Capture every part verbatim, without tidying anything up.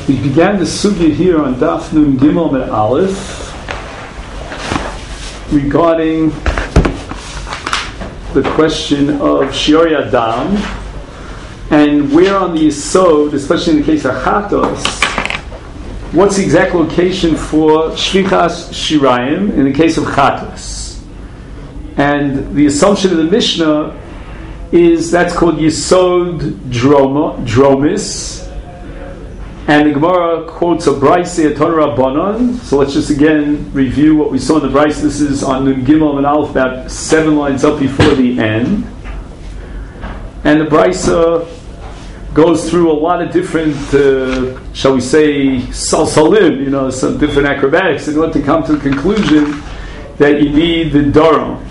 We began the sugya here on Daf Nun Gimel and Aleph regarding the question of Shiori Adam and where on the Yisod, especially in the case of Chatos, what's the exact location for Shvichas Shirayim in the case of Chatos. And the assumption of the Mishnah is that's called Yisod Droma, Dromis. And the Gemara quotes a Brayse Aton Rabbanon. So let's just again review what we saw in the Brayse. This is on Nun Gimel and Aleph, about seven lines up before the end. And the Brayse goes through a lot of different, uh, shall we say, salsalim, you know, some different acrobatics in order to come to the conclusion that you need the Daram.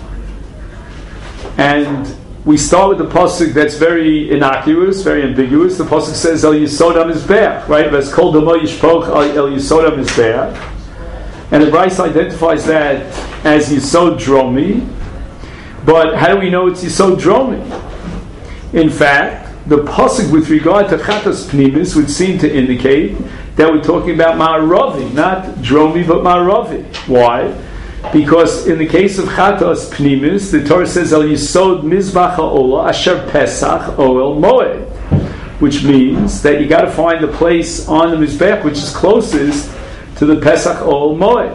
And we start with the pasuk that's very innocuous, very ambiguous. The pasuk says El Yisod HaMizbeach, right? That's called Damo Yishpoch El Yisod HaMizbeach, and the Brayse identifies that as Yisod Dromi. But how do we know it's Yisod Dromi? In fact, the pasuk with regard to Chatos Pnimis would seem to indicate that we're talking about Ma'aravi, not Dromi, but Ma'aravi. Why? Because in the case of Chatos Pnimis, the Torah says El Yisod Mizbach HaOlah Asher Pesach Oel Moed, which means that you got to find the place on the Mizbech which is closest to the Pesach Oel Moed.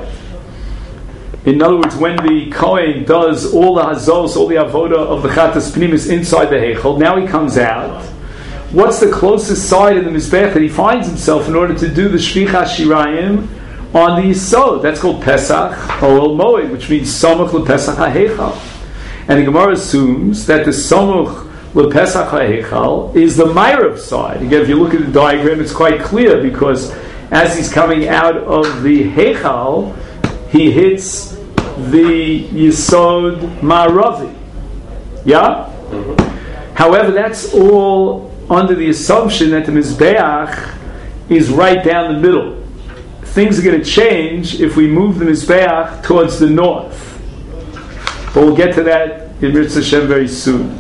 In other words, when the Kohen does all the Hazos, all the Avodah of the Chatos Pnimis inside the Heichel, now he comes out. What's the closest side of the Mizbech that he finds himself in order to do the Shvichas Shirayim on the Yisod? That's called Pesach Oel Moed, which means Samuch LePesach HaHeichal. And the Gemara assumes that the Samuch LePesach HaHeichal is the Ma'arav side. Again, if you look at the diagram, it's quite clear, because as he's coming out of the Heichal, he hits the Yisod Ma'aravi. Yeah? Mm-hmm. However, that's all under the assumption that the Mizbeach is right down the middle. Things are going to change if we move the Mizbeach towards the north. But we'll get to that in Mitzvah Hashem very soon.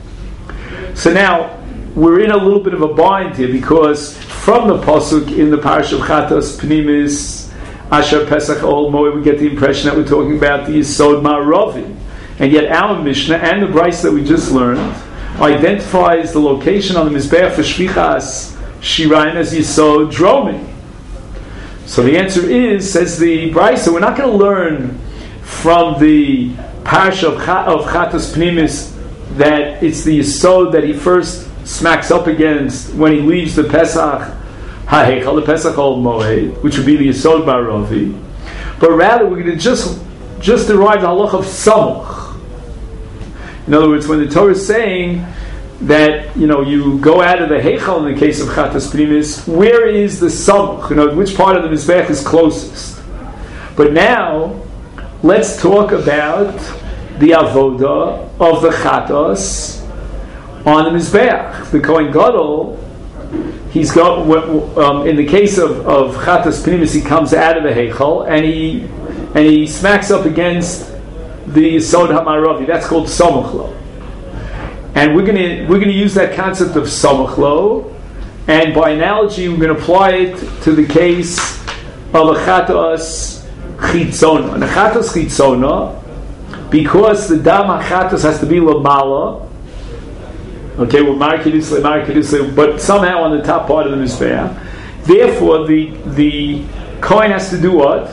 So now, we're in a little bit of a bind here, because from the Pasuk in the Parish of Chatos Pnimis, Asher Pesach Oel Moed, we get the impression that we're talking about the Yisod Ma'aravi. And yet our Mishnah and the Brayse that we just learned identifies the location on the Mizbeach for Shvichas Shirayim as Yisod Dromi. So the answer is, says the Brayse, we're not going to learn from the Parsha of, Ch- of Chatos Pnimis that it's the Yisod that he first smacks up against when he leaves the Pesach HaHeichal, the Pesach Oel Moed, which would be the Yisod Ma'aravi. But rather, we're going to just, just derive the halach of Samuch. In other words, when the Torah is saying that, you know, you go out of the Heichal in the case of Chatos Pnimis, where is the Samuch? You know, which part of the Mizbech is closest? But now, let's talk about the Avodah of the Chatos on the Mizbech. The Kohen Gadol, he's got, um, in the case of, of Chatos Pnimis, he comes out of the Heichal and he and he smacks up against the Yisod HaMa'aravi. That's called Samuch Lo. And we're going to we're going to use that concept of Samuch Lo, and by analogy, we're going to apply it to the case of a Chatos Chitzona. And a Chatos Chitzona, because the Dam HaChatos has to be Lamala, okay, well, Marikidusle, Marikidusle, but somehow on the top part of the Mizbeach. Therefore, the the Kohen has to do what?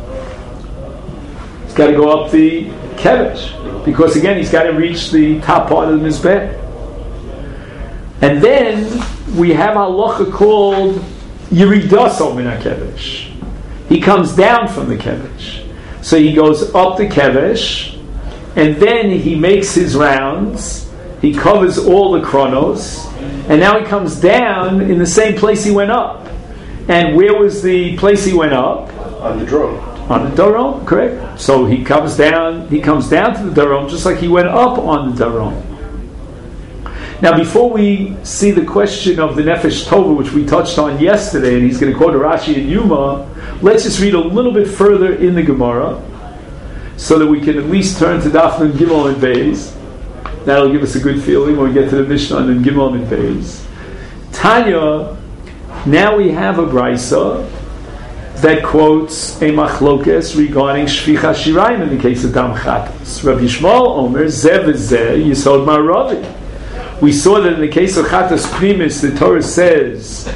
He's got to go up the Kevesh, because again, he's got to reach the top part of the Mizbeach. And then we have a halacha called Yiridaso Min HaKevesh. He comes down from the Kevesh. So he goes up the Kevesh, and then he makes his rounds. He covers all the chronos, and now he comes down in the same place he went up. And where was the place he went up? On the Darom. On the Darom, correct. So he comes down. He comes down to the Darom just like he went up on the Darom. Now, before we see the question of the Nefesh Tova, which we touched on yesterday, and he's going to quote Rashi and Yuma, let's just read a little bit further in the Gemara, so that we can at least turn to Daf Nun Gimel and Beis. That'll give us a good feeling when we get to the Mishnah and Gimel and Beis. Tanya Now we have a brisa that quotes a machlokes regarding shvicha shirayim in the case of dam chatas. Rabbi Yishmael Omer zeh v'zeh yisod ma'aravi. We saw that in the case of chatas primis, the Torah says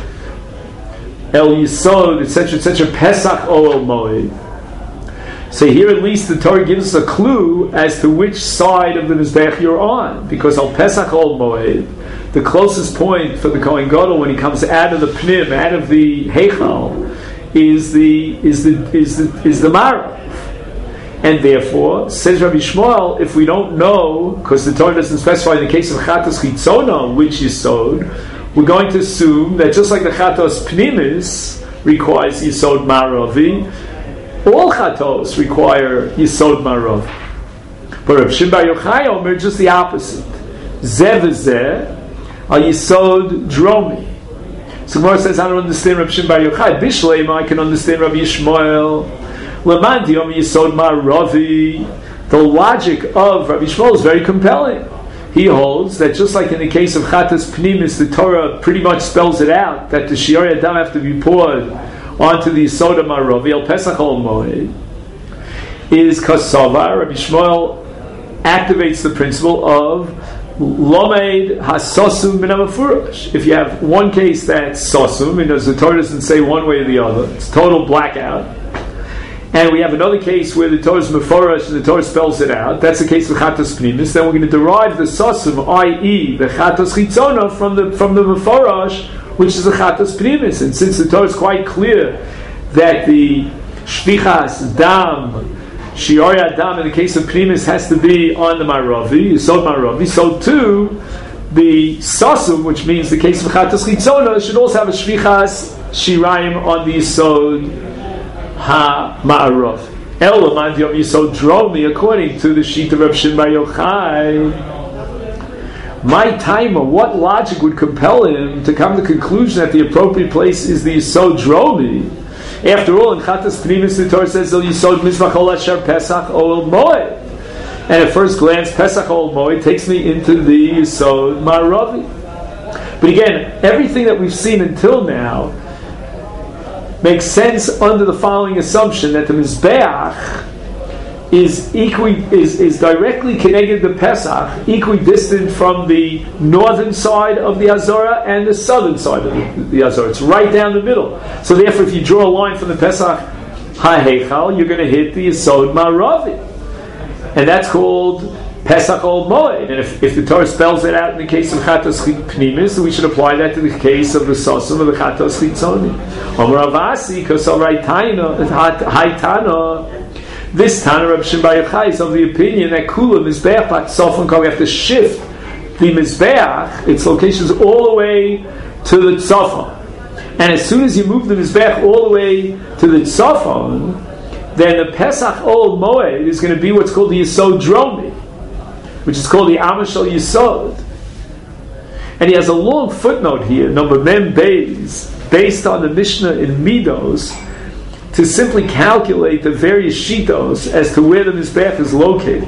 el yisod etc etc pesach oel moed. So here at least the Torah gives us a clue as to which side of the mizbeach you're on, because al pesach oel moed, the closest point for the Kohen Gadol when he comes out of the pnim, out of the heichal, is the is the is the is the marav, and therefore says Rabbi Shmuel, if we don't know, because the Torah doesn't specify in the case of chatos chitzona which yisod, we're going to assume that just like the chatos pnimis requires yisod maravi, all chatos require yisod marav. But Rav Shimon Bar Yochai Omer just the opposite. Zeh v'zeh are yisod dromi. So Gemara says, I don't understand Rav Shimon Bar Yochai. Bishleim, I can understand Rabbi Yishmael. Lamandi Om Yisod Maravi. The logic of Rabbi Yishmael is very compelling. He holds that just like in the case of Chatas Pnimis, the Torah pretty much spells it out that the Shiori Adam have to be poured onto the Yisod Maravi El Pesach Ol Moed. Is Kasavar. Rabbi Yishmael activates the principle of Lomeid hasosum min hamafurash. If you have one case that's sosum, because the Torah doesn't say one way or the other, it's total blackout, and we have another case where the Torah is mefurash and the Torah spells it out, that's the case of chatos pnimis, then we're going to derive the sosum, that is the chatos chitzona, from the from the mefurash, which is the chatos pnimis. And since the Torah is quite clear that the shvichas dam Shiori Adam in the case of Pnimis has to be on the Maravi, Yisod Maravi. So too, the Sasum, which means the case of Chatas Chitzona, should also have a Shvichas Shirayim on the Yisod Ha-Ma'arav. Elamad Yom Yisod Dromi, according to the sheet of Rav Shimon Bar Yochai. My timer, what logic would compel him to come to the conclusion that the appropriate place is the Yisod Dromi? After all, in Chatas Pnimis, the Torah says, "El Yisod Mizbach Ol Asher Pesach Ol Moed," and at first glance, Pesach Ol Moed takes me into the Yisod Maravi. But again, everything that we've seen until now makes sense under the following assumption: that the Mizbeach is equi is is directly connected to Pesach, equidistant from the northern side of the Azorah and the southern side of the, the Azorah. It's right down the middle. So therefore, if you draw a line from the Pesach HaHeichal, you're going to hit the Yisod Maravi, and that's called Pesach Ol Moed. And if, if the Torah spells it out in the case of Chatos Pnimis, we should apply that to the case of the Sosum of the Chatos Chitzoni. Omer Avasi, Kosal Haitana. This Tana Reb Shimon Bar Yochai is of the opinion that Kula Mizbeach Bat Sofon Kol, we have to shift the Mizbeach, its locations, all the way to the Tzofon. And as soon as you move the Mizbeach all the way to the Tzofon, then the Pesach Ol Moed is going to be what's called the Yisod Dromi, which is called the Amashal Yisod. And he has a long footnote here, number Mem Beis, based on the Mishnah in Midos, to simply calculate the various shitos as to where the Mizbeach is located.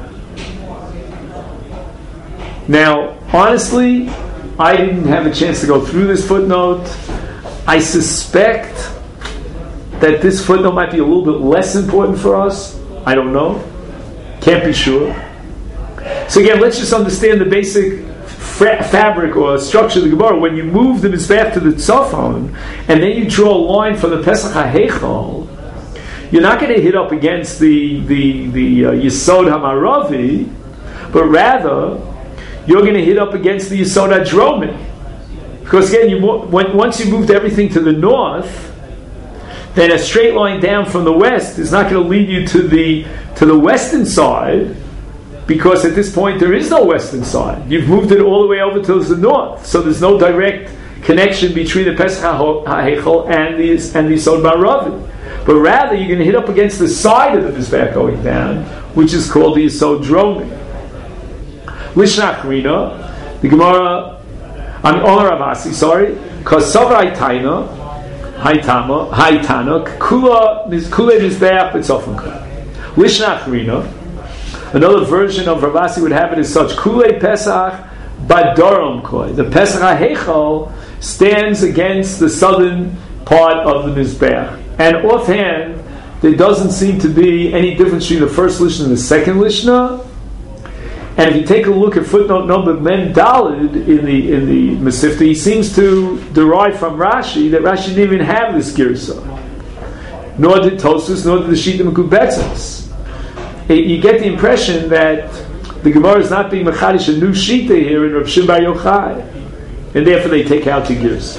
Now, honestly, I didn't have a chance to go through this footnote. I suspect that this footnote might be a little bit less important for us. I don't know. Can't be sure. So again, let's just understand the basic Fra- fabric or structure of the Gemara. When you move the Mizbeach to the Tzofon, and then you draw a line from the Pesach HaHeichal, you're not going to hit up against the the, the uh, Yisod HaMaravi, but rather, you're going to hit up against the Yisod HaDromi. Because again, you when, once you moved everything to the north, then a straight line down from the west is not going to lead you to the to the western side, because at this point there is no western side. You've moved it all the way over to the north, so there's no direct connection between the Pesach HaHeichal and the and the Yisod Maravi. But rather, you're going to hit up against the side of the Mizbeach going down, which is called the Yisod Dromi. Lishnach Rina, the Gemara, I mean, Omer Avasi, sorry, Kasav Haitana, Haitama, Haitana, Kula Kula Mizbeach B'Tzofon Kol. Lishnach Rina. Another version of Ravasi would have it as such: Kulei Pesach Badorom Koi. The Pesach HaHeichal stands against the southern part of the Mizbeach. And offhand, there doesn't seem to be any difference between the first Lishna and the second Lishna. And if you take a look at footnote number Mem Dalid in the in the Mesifta, he seems to derive from Rashi that Rashi didn't even have this Girsa. Nor did Tosfos, nor did the Shita Mekubetzes. You get the impression that the Gemara is not being Mechadish a new Shita here in Rav Shimon Bar Yochai. And therefore they take out the Girsa.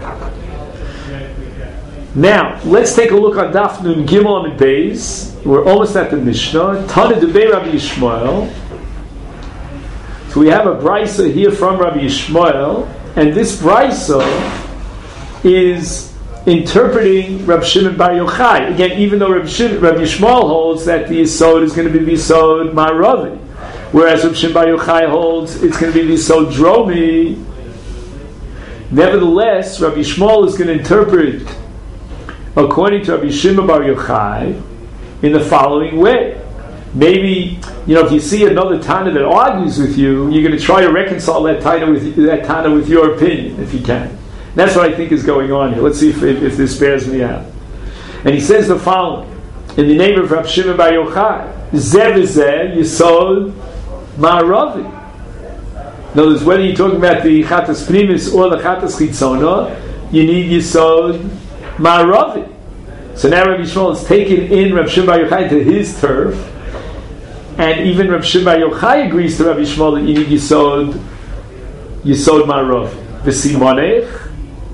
Now, let's take a look at Daf Nun Gimel and Beis. We're almost at the Mishnah. Tana Debei Rabbi Yishmael. So we have a brisa here from Rabbi Yishmael, and this brisa is interpreting Rabbi Shimon Bar Yochai. Again, even though Rabbi, Shimon, Rabbi Yishmael holds that the Yisod is going to be the Yisod Ma'aravi, whereas Rabbi Shimon Bar Yochai holds it's going to be the Yisod Dromi. Nevertheless, Rabbi Yishmael is going to interpret according to Rabbi Shimon Bar Yochai in the following way. Maybe, you know, if you see another Tana that argues with you, you're going to try to reconcile that Tana with that Tana with your opinion, if you can. And that's what I think is going on here. Let's see if, if, if this bears me out. And he says the following, in the name of Rabbi Shimon Bar Yochai, Zeh v'zeh Yisod Ma'aravi. In other words, whether you're talking about the Chatas Pnimis or the Chatas Chitzona, you need Yisod Ma'aravi. So now Rabbi Yishmael has taken in Rabbi Shimon Bar Yochai to his turf. And even Rav Shimon Bar Yochai agrees to Rabbi Yishmael that you need Yisod, Yisod Ma'arav, v'simonech.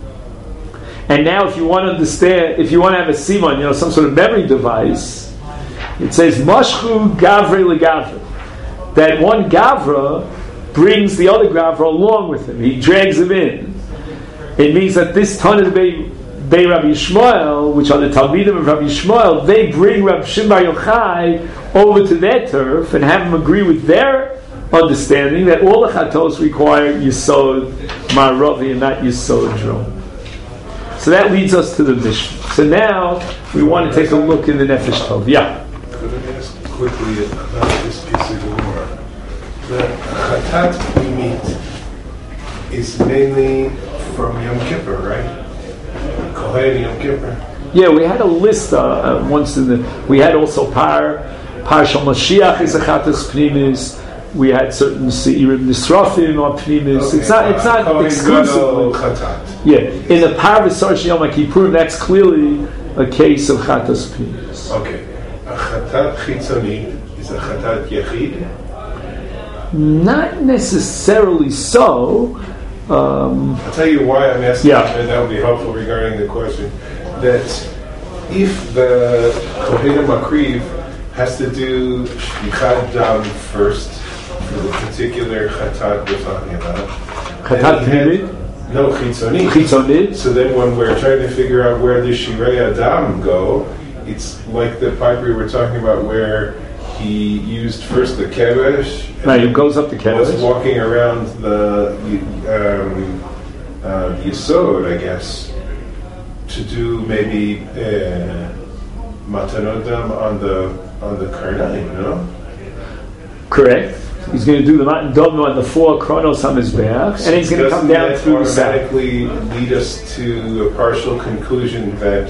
And now, if you want to understand, if you want to have a simon, you know, some sort of memory device, it says Mashchu Gavre LeGavre, that one Gavra brings the other Gavra along with him. He drags him in. It means that this Tana Bei Bei Rabbi Yishmael, which are the Talmidim of Rabbi Yishmael, they bring Rabbi Shimon Bar Yochai over to their turf and have them agree with their understanding that all the Chatos require Yisod Ma'aravi and not Yisod Drom. So that leads us to the Mishnah. So now we want to take a look in the Nefesh Tov. Yeah. Could I ask quickly about this piece of Gemara? The Chatat Pnimit is mainly from Yom Kippur, right? Kohen Yom Kippur. Yeah, we had a list uh, uh, once in the. We had also Par Par Shal Mashiach is a Chatas Pnimis. We had certain Seirim Nisrafim or Pnimis. Okay. It's not. It's not Kohen exclusively. Chatat. Yeah, in the Par V'Sar Shel Yom Kippur, that's clearly a case of Chatas Pnimis. Okay, a Chatat Chitzoni is a Chatat Yechid. Not necessarily so. Um, I'll tell you why I'm asking, yeah. and that would be helpful regarding the question. That if the Kohen Makriv has to do Shvichad Dam first for the particular Chatat B'Fahila, Chatat Pnimit? No, Chitzoni. Chitzoni. So then when we're trying to figure out where the Shirei Adam go, it's like the pipe we were talking about where he used first the kevesh. Right, he goes up the kevesh. Was walking around the um, uh, the Yisod, I guess, to do maybe uh, matanodam on the on the karnaim, no? Correct. He's going to do the matan dom on the four kronos hamizbeach, so and he's going to come down through the south. Automatically lead us to a partial conclusion that.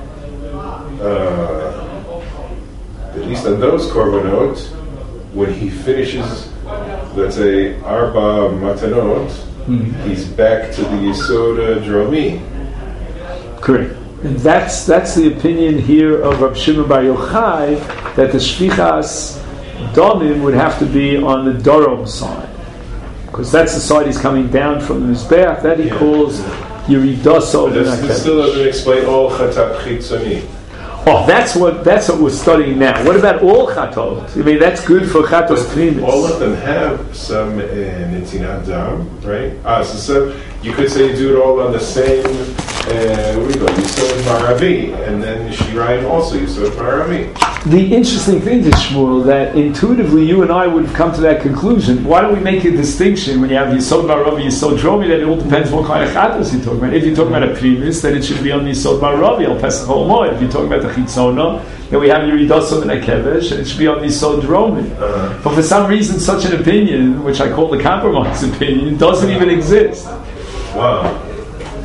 Uh, At least on those korbanot, when he finishes, let's say, Arba Matanot, mm-hmm. he's back to the Yisoda Dromi. Correct. And that's that's the opinion here of Rav Shimon Bar Yochai, that the Shvichas Domim would have to be on the Dorom side. Because that's the side he's coming down from the Mizbeach, that he yeah. calls Yeridaso. But that still doesn't explain all Chatat Chitzoni. Oh, that's what that's what we're studying now. What about all chatot? I mean, that's good for chatos pnimis. All of them have some uh, netzinat dam, right? Ah, so, so you could say you do it all on the same. Uh, where we go? Yisod Maravi, and then Shirayim also Yisod Maravi. The interesting thing is, Shmuel, that intuitively you and I would have come to that conclusion. Why don't we make a distinction when you have Yisod Maravi, Yisod Dromi? That it all depends what kind of chatos you're talking about. If you're talking about a primis, then it should be on Yisod Maravi, al Pesach Hol. If you're talking about the Chitzona, then we have Yeridaso and a Kevesh, and it should be on Yisod Dromi. Uh-huh. But for some reason, such an opinion, which I call the compromise opinion, doesn't even exist. Wow.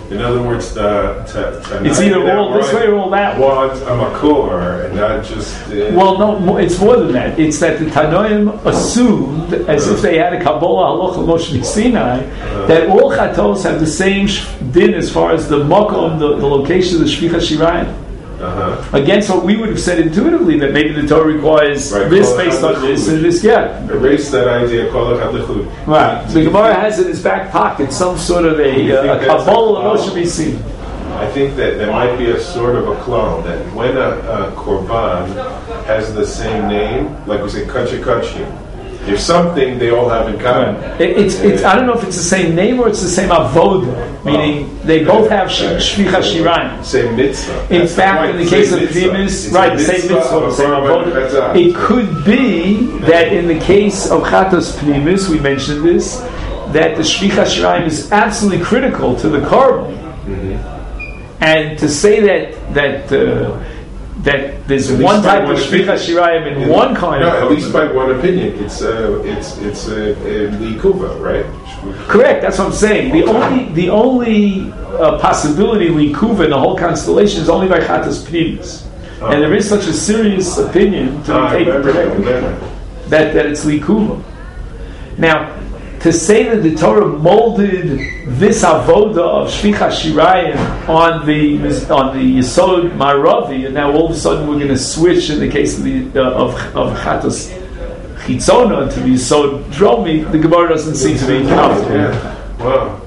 In other words, the to, to it's either all this way or all that way. Want a makor and not just. Uh, well, no, it's more than that. It's that the Tanoim assumed, as uh, if they had a Kabbalah Halacha Moshe Sinai, uh, that all chatos have the same din as far as the makom, the, the location of the shvicha shirayim. Uh-huh. Against what we would have said intuitively, that maybe the Torah requires right, this based on this and this, yeah. Erase that idea, kol ha'chud. Right. The Gemara has in his back pocket some sort of a, uh, a Kabbalah Moshe be seen. I think that there might be a sort of a clone, that when a, a korban has the same name, like we say, kachi kachi, there's something they all have in common. Right. It, it's, it's, I don't know if it's the same name or it's the same avoda, meaning oh. they both have shvicha shirayim. Same mitzvah. In That's fact, the in the case of Primus, right, the same mitzvah, the same avoda. It could be that in the case of Chatos Primus, we mentioned this, that the shvicha shirayim is absolutely critical to the korban. Mm-hmm. And to say that that uh, that there's one type of shvicha shirayim in, in one kind no, of at least by one opinion, it's uh, it's it's uh, the kuva, right? Correct. That's what I'm saying. The only the only uh, possibility likuva in the whole constellation is only by chatas primus, oh. and there is such a serious opinion to ah, be taken that that it's likuva. Now, to say that the Torah molded this avoda of shvicha shirayim on the on the Yesod Maravi, and now all of a sudden we're going to switch in the case of the uh, of of Chatas Chitzona to the Yesod Dromi, the Gemara doesn't seem to be comfortable. Yeah. Wow.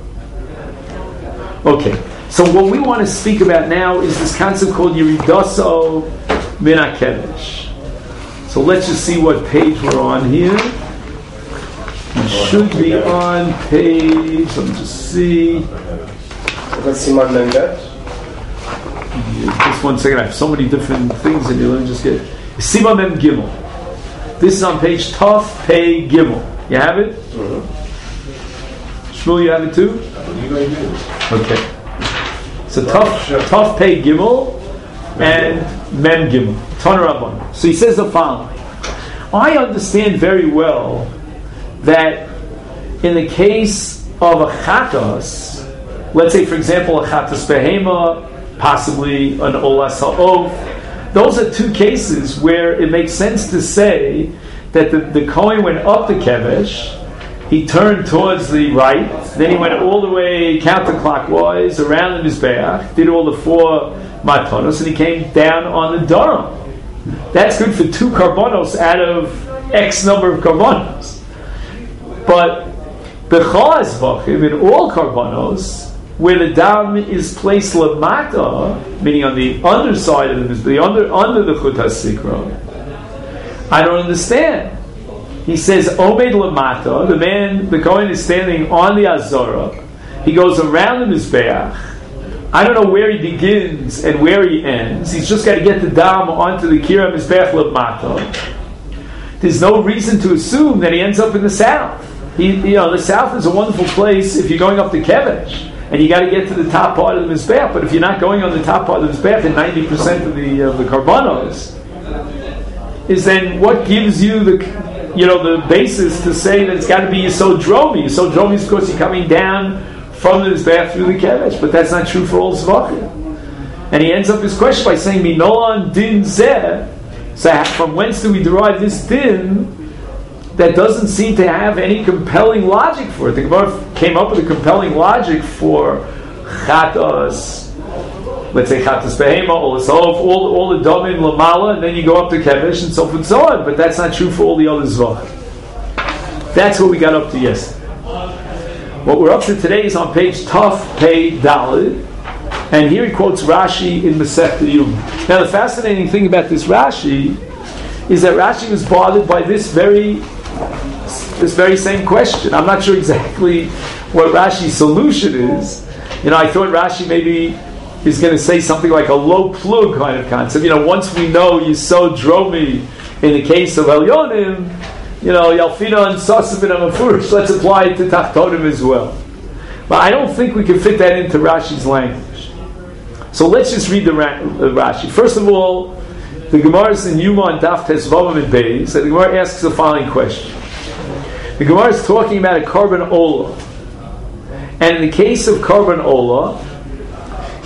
Okay, so what we want to speak about now is this concept called Yiridaso Min HaKedesh. So let's just see what page we're on here. We should be on page, let me just see. Let's see my member. Just one second, I have so many different things in here. Let me just get Siman Mem Gimel. This is on page Taf Pei Gimel. You have it? Mm-hmm. Shmuel, you have it too? Okay. So Taf Taf Pei Gimel and Mem Gimel. Ton Rabban. So he says the following. I understand very well that in the case of a chatos, let's say for example a chatos behema, possibly an olas ha'ov, those are two cases where it makes sense to say that the, the Kohen went up the kevesh, he turned towards the right, then he went all the way counterclockwise around the mizbeach, did all the four matanos, and he came down on the daram. That's good for two karbonos out of X number of karbonos. But b'chol hazvachim, in all karbanos, where the dam is placed lamata, meaning on the underside of the the under under the chut hasikra, I don't understand. He says omed lamata. The man, the kohen, is standing on the azara. He goes around the mizbeach. I don't know where he begins and where he ends. He's just got to get the dam onto the kira mizbeach lamata. There's no reason to assume that he ends up in the south. He, you know, the south is a wonderful place if you're going up to Kevesh, and you got to get to the top part of the Mizbeach. But if you're not going on the top part of the Mizbeach, and ninety percent of the of the Karbanos, is then what gives you the, you know, the basis to say that it's got to be Yesod Dromi. Yesod Dromi is because you're coming down from the Mizbeach through the Kevesh, but that's not true for all Zvachim. And he ends up his question by saying, Minolan din zeh. So from whence do we derive this din that doesn't seem to have any compelling logic for it? The Gemara came up with a compelling logic for chatos, let's say chatos behema, all all all the domim lamala, and then you go up to kevesh and so forth and so on. But that's not true for all the other zvachim. That's what we got up to yesterday. What we're up to today is on page Taf Pei Daled, and here he quotes Rashi in Masechta Yuma. Now the fascinating thing about this Rashi is that Rashi was bothered by this very this very same question. I'm not sure exactly what Rashi's solution is. You know, I thought Rashi maybe is going to say something like a low plug kind of concept. You know, once we know Yesod Dromi in the case of Elyonim, you know, Yalfina and Sasavin and Mafurish, let's apply it to Tachtonim as well. But I don't think we can fit that into Rashi's language. So let's just read the Rashi. First of all, the Gemara is in Yuma and Daf Tesvavam and Beis, and the Gemara asks the following question. The Gemara is talking about a carbon ola. And in the case of carbon ola,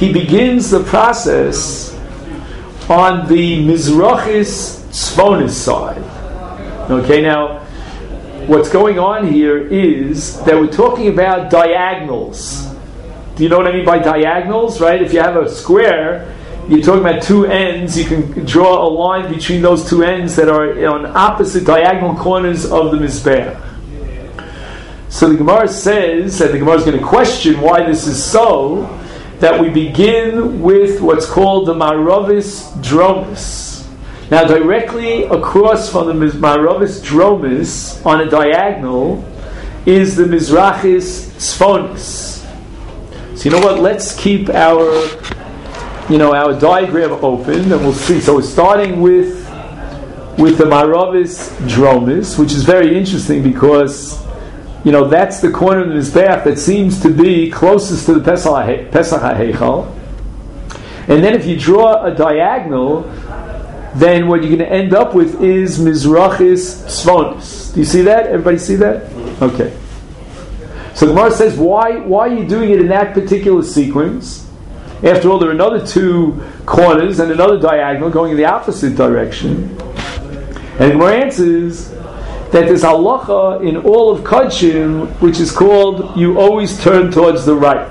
he begins the process on the Mizrachis Tzvonis side. Okay, now, what's going on here is that we're talking about diagonals. Do you know what I mean by diagonals, right? If you have a square, you're talking about two ends, you can draw a line between those two ends that are on opposite diagonal corners of the Mizbeach. So the Gemara says, and the Gemara is going to question why this is so, that we begin with what's called the Maravis Dromis. Now, directly across from the Maravis Dromis, on a diagonal, is the Mizrachis Tzvonis. So you know what? Let's keep our, you know, our diagram open, and we'll see. So we're starting with with the Maravis Dromis, which is very interesting because, you know, that's the corner of the Mizbeach that seems to be closest to the Pesach Pesach HaHeichal. And then if you draw a diagonal, then what you're going to end up with is Mizrachis Tzvonis. Do you see that? Everybody see that? Okay. So the Gemara says, why, why are you doing it in that particular sequence? After all, there are another two corners and another diagonal going in the opposite direction. And the Gemara answers that there's halacha in all of Kodshim, which is called, you always turn towards the right.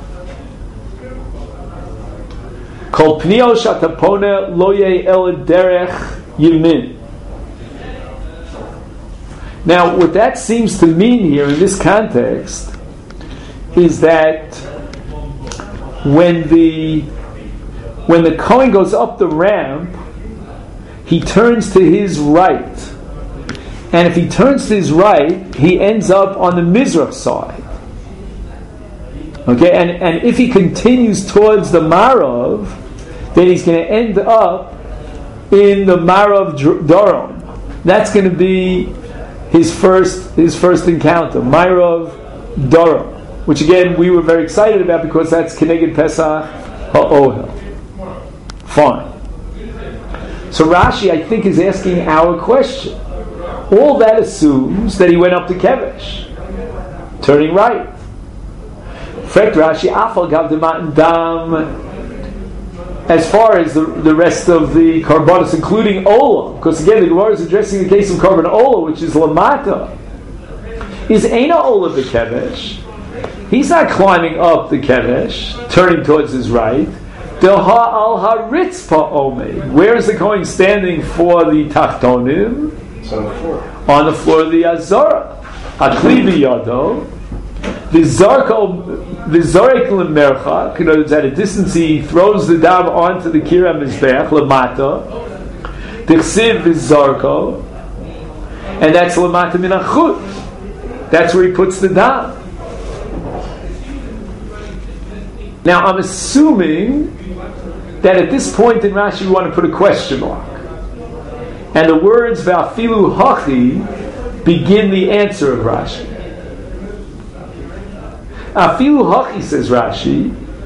Kol pnio shatapone loye el derech yimin. Now, what that seems to mean here in this context is that when the when the Kohen goes up the ramp, he turns to his right, and if he turns to his right, he ends up on the Mizrach side. Okay, and, and if he continues towards the Marav, then he's going to end up in the Marav Doron. That's going to be his first his first encounter, Marav Doron, which again we were very excited about because that's Keneged Pesach HaOhel. Fine. So Rashi, I think, is asking our question. All that assumes that he went up to Kevesh, turning right. Frek Rashi, Afal Gav Demat Dam. As far as the, the rest of the Karbonos, including Ola, because again the Gemara is addressing the case of Karban Ola, which is Lamata, is Eina Ola the Kevesh. He's not climbing up the Kevesh, turning towards his right. Delha al Haritzpa Omei. Where is the Kohen standing for the Tachtonim? It's on the floor. On the floor of the Azara. Akli biyado. The Zarko, the Zarek lemerchak, you know, at a distance he throws the dam onto the Kira Mizbeach, lamata. Tichsiv is Zarko, and that's lamata min achut. That's where he puts the dam. Now I'm assuming that at this point in Rashi we want to put a question mark. And the words Va'afilu hachi begin the answer of Rashi. Afilu hachi, says Rashi.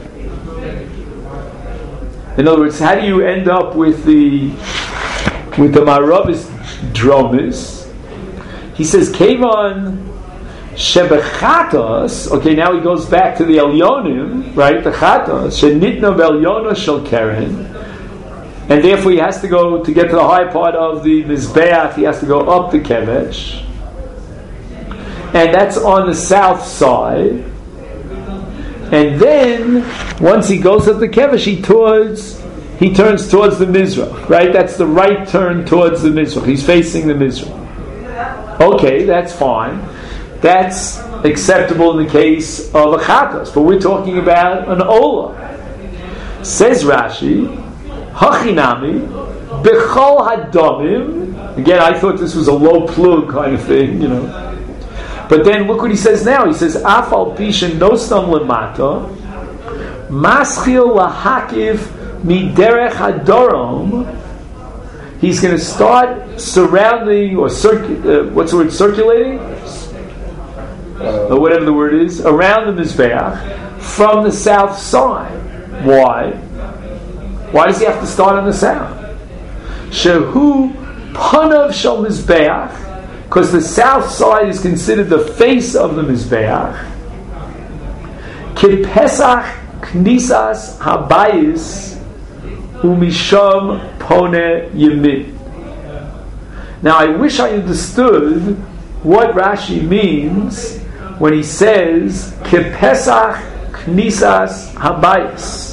In other words, how do you end up with the with the Maravis Dromis? He says Kevan Shebechatos. Okay, now he goes back to the Elyonim, right? The Chatos Shenitna Belyona Shel Keren, and therefore he has to go to get to the high part of the Mizbeach. He has to go up the Kevesh, and that's on the south side. And then, once he goes up the Kevesh, he towards he turns towards the Mizrach, right? That's the right turn towards the Mizrach. He's facing the Mizrach. Okay, that's fine. That's acceptable in the case of a Chatos, but we're talking about an Ola. Says Rashi, Hachinami, Bechol Hadomim. Again, I thought this was a low plug kind of thing, you know. But then look what he says now. He says, Afal Pisha Nostam Lemata, Maschil Lahakiv Miderech Hadorom. He's going to start surrounding, or circu- uh, what's the word, circulating? Uh, or whatever the word is, around the Mizbeach from the south side. Why? Why does he have to start on the south? Shehu Panav Shel Mizbeach. Because the south side is considered the face of the Mizbeach. Kipesach knisas habayis umisham pone yemid. Now I wish I understood what Rashi means when he says kepesach knisas habayis.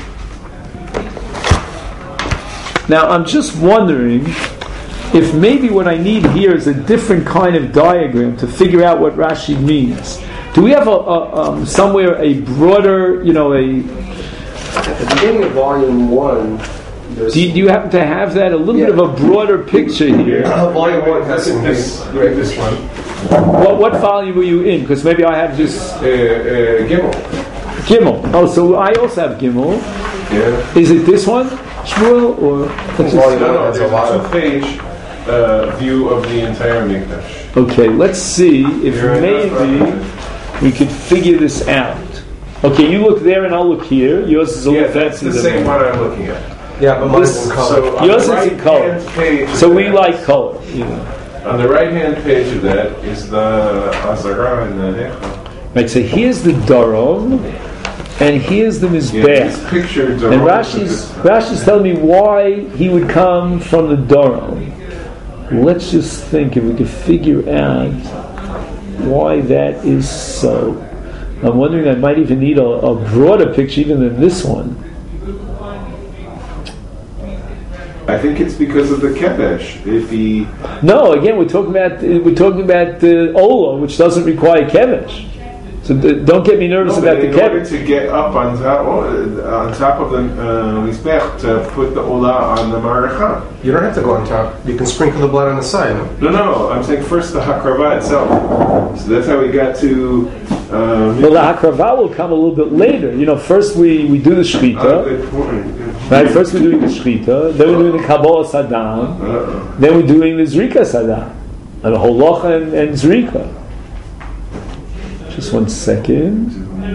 Now I'm just wondering if maybe what I need here is a different kind of diagram to figure out what Rashi means. Do we have a, a um, somewhere a broader, you know, a... At the beginning of volume one, do you, do you happen to have that? A little yeah. bit of a broader picture here. Uh, volume one has some this, look at this one. What, what volume were you in? Because maybe I have just... Uh, uh, Gimel. Gimel. Oh, so I also have Gimel. Yeah. Is it this one, Shmuel, or... Just, No, no, there's a two-page uh, view of the entire Mikdash. Okay, let's see if You're maybe we could figure this out. Okay, you look there and I'll look here. Yours is a Yeah, little that's fancy. the than same mine. one I'm looking at. Yeah, but mine's This- in color. So on Yours the is in right-hand color. page of So we that- like color. You know. On the right-hand page of that is the Azara and the Necha. Right, so here's the Darom, and here's the Yeah, Mizbech. this picture And Darom Rashi's, is- Rashi's telling me why he would come from the Darom. Let's just think if we could figure out why that is so. I'm wondering I might even need a, a broader picture even than this one. I think it's because of the Kedesh. If he No, again we're talking about we're talking about the Ola, which doesn't require kevesh. So th- don't get me nervous no, about but the in order kevesh. to get up on top, on top of the uh, Mizbech to put the Ola on the Marachah. You don't have to go on top. You can sprinkle the blood on the side. No, no, I'm saying first the Hakrava itself. So that's how we got to. Um, Well, the Hakrava will come a little bit later. You know, first we, we do the uh, shechita, good point. right? First we're doing the shechita, then we're doing the Kabbalah Saddam, Uh-oh. then we're doing the Zrika Saddam, and the Holocha and, and Zrika. Just one second.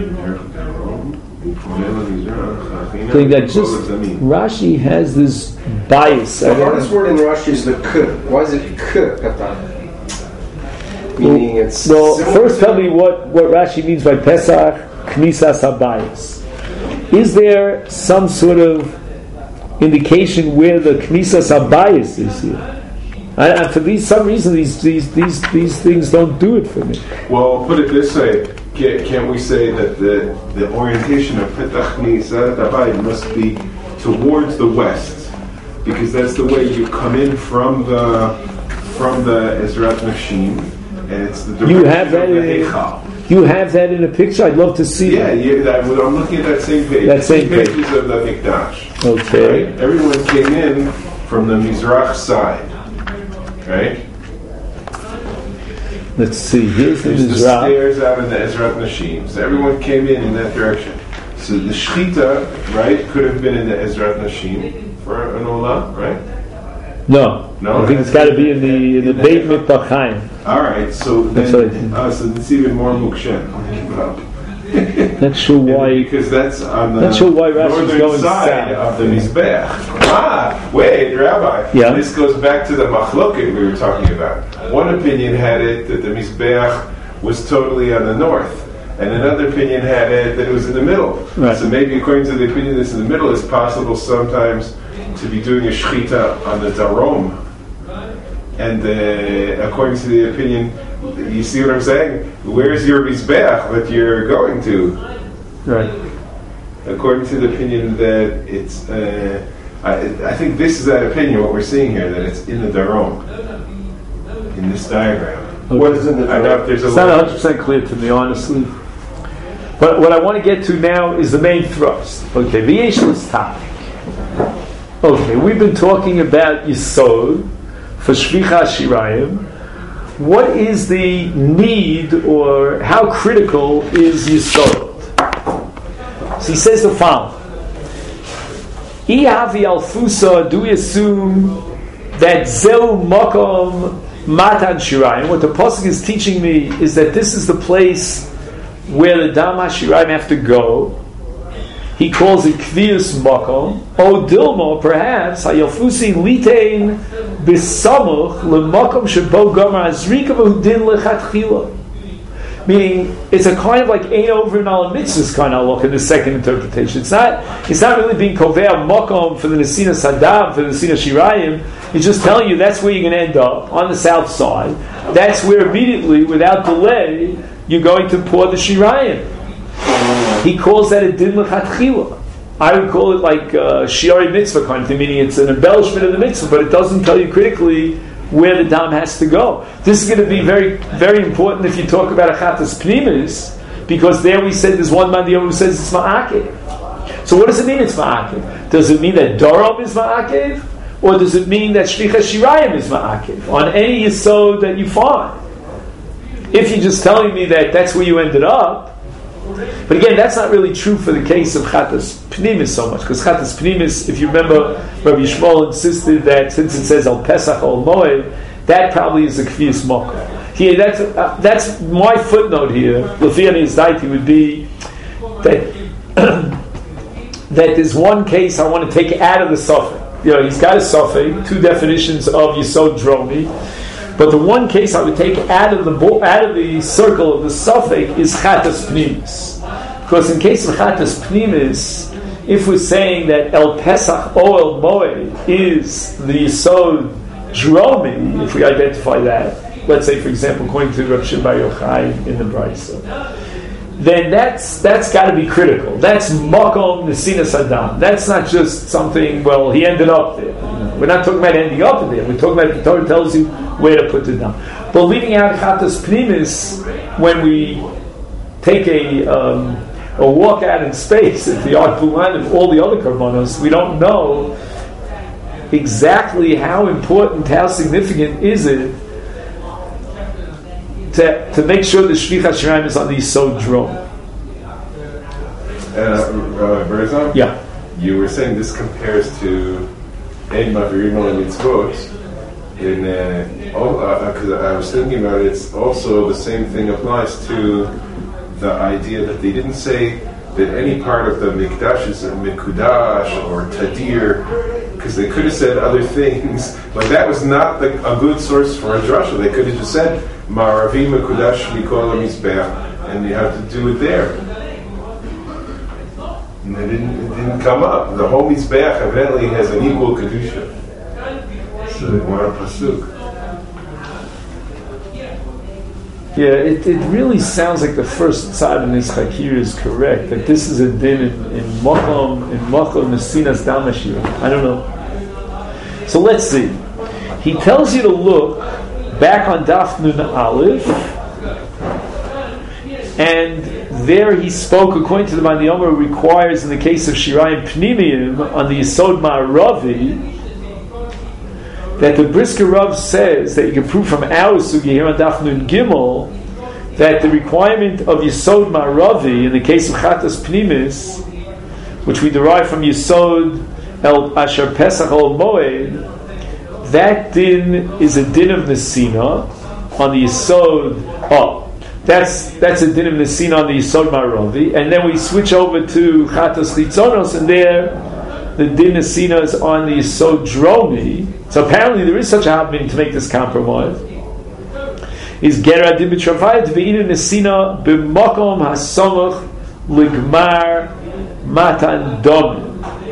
I think that just Rashi has this bias. The hardest word in Rashi is the k. Why is it k, katan? Meaning it's... Well, similar first to- tell me what, what Rashi means by Pesach, Knisas Habayis. Is there some sort of indication where the Knisas Habayis is here? I, I, for these, some reason, these, these these these things don't do it for me. Well, put it this way: can't, can't we say that the the orientation of Petach Nisa Dabai must be towards the west, because that's the way you come in from the from the Ezrat Nashim, and it's the direction You have that of the in- Heichal. You have that in a picture. I'd love to see Yeah, that. yeah, that, I'm looking at that same page. That same Two page. pages of the Mikdash. Okay. Right? Everyone came in from the Mizrach side. Right? Let's see. Here's the There's the Mizrach. stairs out in the Ezrat Nashim. So everyone came in in that direction. So the Shechita, right, could have been in the Ezrat Nashim for an Olah, right? No, No, I think it's got to be in the in the Beit Mitachayim. All right, so That's then, what I think. uh, so it's even more mukshen. Well, Not sure why. because that's on the Not sure why Rashi's northern going side south. of the Mizbech. Ah, wait, Rabbi. Yeah. This goes back to the machloket we were talking about. One opinion had it that the Mizbech was totally on the north, and another opinion had it that it was in the middle. Right. So maybe according to the opinion that's in the middle, it's possible sometimes to be doing a shechita on the darom. And uh, according to the opinion, you see what I'm saying? Where's your Mizbech that you're going to? Right. According to the opinion that it's, uh, I, I think this is that opinion, what we're seeing here, that it's in the Darom, in this diagram. Okay. What is in the I know if there's a It's not one lot- hundred percent clear to me, honestly. But what I want to get to now is the main thrust. Okay, the Yeshless topic. Okay, we've been talking about Yisod for Shvicha Shirayim. What is the need, or how critical is Yisod? So he says the following. Ihavi Alfusa, do we assume that Zeu Makom Matan Shirayim? What the Pasuk is teaching me is that this is the place where the Dam HaShirayim have to go. He calls it Kvius Makom. O Dilmo, perhaps, Hayalfusi Litein Bisamuch Lemakom Shebo Gomer Azrika V'Udin Lechatchila. Meaning, it's a kind of like ain't over in al mitzvahs kind of look in the second interpretation. It's not. It's not really being kovea makom for the nesina sadam for the nesina shirayim. It's just telling you that's where you're going to end up on the south side. That's where immediately, without delay, you're going to pour the shirayim. He calls that a din l'chatchila. I would call it like uh, shiari mitzvah kind of thing, meaning it's an embellishment of the mitzvah, but it doesn't tell you critically where the dam has to go. This is going to be very, very important if you talk about achatas pnimis, because there we said there's one man the who says it's ma'akev. So what does it mean it's ma'akev? Does it mean that Dorom is ma'akev? Or does it mean that Shlichas Shirayim is ma'akev? On any yesod that you find. If you're just telling me that that's where you ended up, but again, that's not really true for the case of Chatas Pnimis so much, because Chatas Pnimis, if you remember, Rabbi Yishmael insisted that since it says Al Pesach Al Moed, that probably is a Kfiyas Mokkah. Here, that's uh, that's my footnote here. Lefiani Izdaiti would be that that there's one case I want to take out of the suffix. You know, he's got a suffix, two definitions of Yisod Dromi. But the one case I would take out of the bo- out of the circle of the suffix is Chatas Pnimis. Because in case of Chatas Pnimis, if we're saying that El Pesach or El Moed is the Yisod Dromi, if we identify that, let's say, for example, according to Rav Shimon Bar Yochai in the Brisa, then that's that's got to be critical. That's Makom Nesina Saddam. That's not just something, well, he ended up there. We're not talking about ending up there. We're talking about the Torah tells you where to put it down. But leaving out Chatas Pnimis, when we take a um, a walk out in space at the Art Bulan of all the other Karbonos, we don't know exactly how important, how significant is it to to make sure the Shlichas Shirayim is on the Yisod Drom. Uh, uh, Berzon? Yeah. You were saying this compares to Ein Mavirim Al Mitzvot. In because uh, uh, I was thinking about it, it's also the same thing applies to the idea that they didn't say that any part of the Mikdash is a Mikudash or Tadir, because they could have said other things. Like that was not the, a good source for a drasha. They could have just said Maravi Mikudash Mikol HaMizbeach, and you have to do it there. And it didn't, it didn't come up. The whole Mizbeach evidently has an equal kedusha. So they want a pasuk. Yeah, it, it really sounds like the first tzad in this chakir is correct. That this is a din in, in makom in makom nesinas damashir. I don't know. So let's see. He tells you to look back on Daf Nun Aleph, and there he spoke according to the Man Yomer requires in the case of Shirayim Pnimiyim on the Yisod Ma'aravi, that the Brisker Rav says that you can prove from our sugi here on Daf Nun Gimel that the requirement of Yisod Ma'aravi in the case of Chatas Pnimis, which we derive from Yisod El Asher Pesach Ol Moed, that din is a din of Nesina on the Yisod. Oh, that's that's a din of Nesina on the Yisod Ma'aravi, and then we switch over to Chatas Chitzonos, and there the din Nesina is on the Yisod Dromi. So apparently there is such a happening to make this compromise. Is Gera Dimitrovayt ve'inu Nesina b'makom hasamach ligmar matan dom.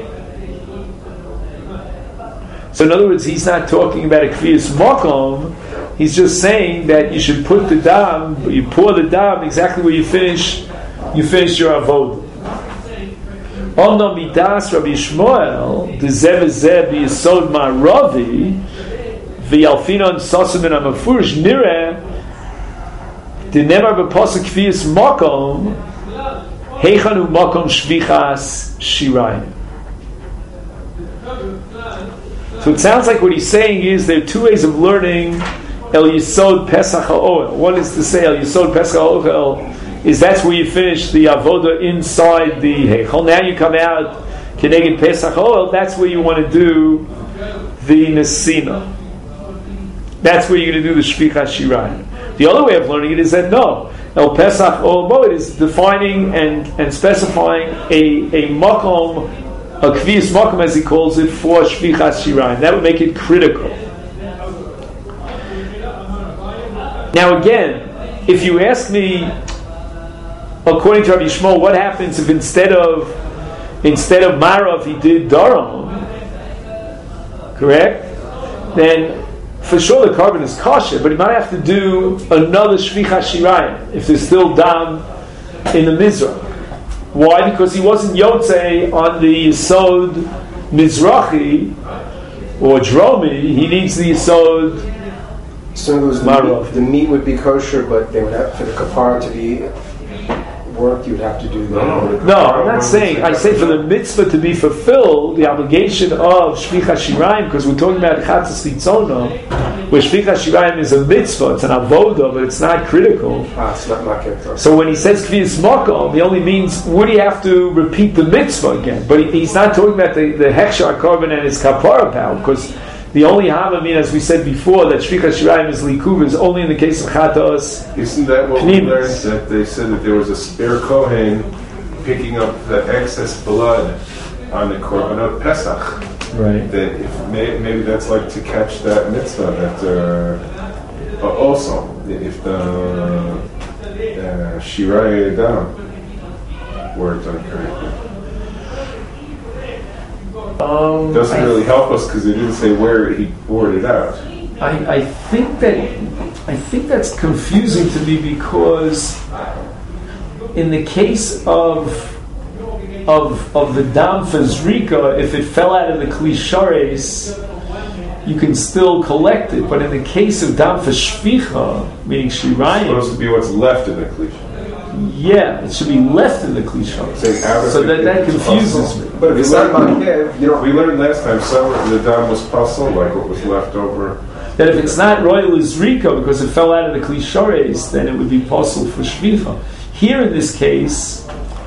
So in other words, he's not talking about a kviyas makom. He's just saying that you should put the dam, you pour the dam exactly where you finish. You finish your avodah. Omno midas Rabbi Shmuel the zeh v'zeh b'yisod ma'aravi v'yalfinon sosim and amafurish nireh the never b'posuk kviyas makom heichanu makom shvichas shirayim. So it sounds like what he's saying is there are two ways of learning El Yisod Pesach HaOhel. One is to say El Yisod Pesach HaOhel is that's where you finish the avodah inside the Heichal. Now you come out Keneged Pesach HaOhel, that's where you want to do the Nesina. That's where you're going to do the Shvichas Shirayim. The other way of learning it is that no, El Pesach HaOhel Moed is defining and, and specifying a, a makom, a kviyas makom as he calls it, for Shvichas Shirayim. That would make it critical. Now again, if you ask me according to Rabbi Shmuel, what happens if instead of instead of Marav he did Daram? Correct? Then for sure the carbon is kosher, but he might have to do another Shvicha Shirayim if there's still Dam in the Mizrach. Why? Because he wasn't Yotzei on the Yisod Mizrachi or Dromi. He needs the Yisod. So those the, meat, the meat would be kosher, but they would have for the kapara to be worked. You would have to do that. No, no, I'm not saying. I say for the mitzvah to be fulfilled, the obligation of Shvicha Shirayim, because we're talking about Chatzas Chitzona, where Shvicha Shirayim is a mitzvah, it's an avodah, but it's not critical. Ah, it's not makir. So when he says Kviyas Makom, he only means would he have to repeat the mitzvah again? But he, he's not talking about the, the Hechshar carbon and his kapara power, because the only Havamim, as we said before, that Shvicha Shirayim is Likuv is only in the case of Chatos. Isn't that what we learned? That they said that there was a spare Kohen picking up the excess blood on the Korban of Pesach. Right. That if may, maybe that's like to catch that mitzvah. That uh, also, if the uh, Shirayim Adam were done correctly. Um, doesn't I really help us because it didn't say where he poured it out. I, I think that I think that's confusing to me because in the case of of of the dam for zrika, if it fell out of the klishares, you can still collect it. But in the case of dam for shvicha, meaning shirayim, it's supposed to be what's left in the klisha. Yeah, it should be left in the klisha. So that, that confuses me. But if it's not makir, you know, we learned last time some the dam was puzzle, like what was left over. That if it's not royal Izrika because it fell out of the klishares, then it would be possible for shvicha. Here in this case,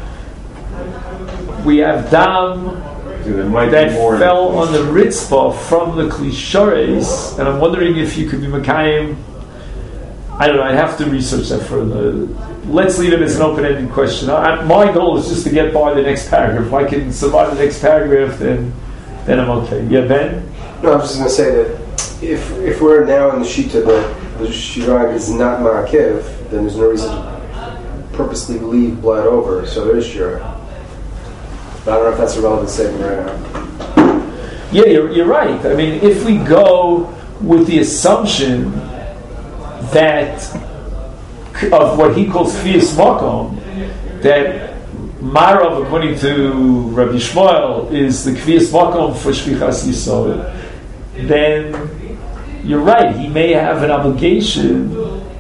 we have dam that fell on the ritzvah from the klishares, and I'm wondering if you could be makayim. I don't know. I'd have to research that further. Let's leave it as an open-ended question. I, my goal is just to get by the next paragraph. If I can survive the next paragraph, then then I'm okay. Yeah, Ben? No, I was just going to say that if if we're now in the shita that the shirayim is not ma'akev, then there's no reason to purposely leave blood over. So there is shirayim. But I don't know if that's a relevant statement right now. Yeah, you're, you're right. I mean, if we go with the assumption that of what he calls Kviyas Makom, that Marav, according to Rabbi Shmuel, is the Kviyas Makom for Shvichas Yisod, then you're right, he may have an obligation.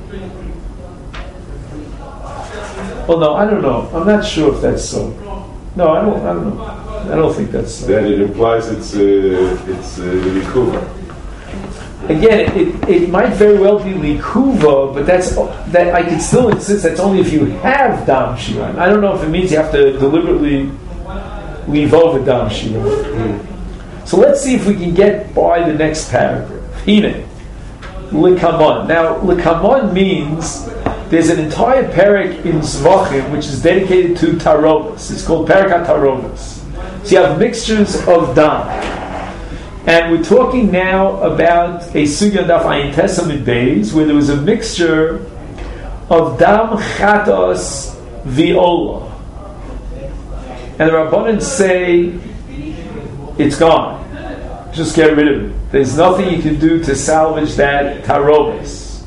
Well, no, I don't know. I'm not sure if that's so. No, I don't. I don't know. I don't think that's so. Then it implies it's uh, it's uh, Likuva. Again, it, it might very well be likuva, but that's that I can still insist that's only if you have dam shiran. I don't know if it means you have to deliberately leave over dam shiran. Mm. So let's see if we can get by the next paragraph. Hine likamon. Now, likamon means there's an entire parak in Zvachim which is dedicated to tarovas. It's called Parak HaTarovas. So you have mixtures of dam. And we're talking now about a sugya daf ayin tesamid days where there was a mixture of dam chatos viola, and the Rabbanan say it's gone. Just get rid of it. There's nothing you can do to salvage that tarobis.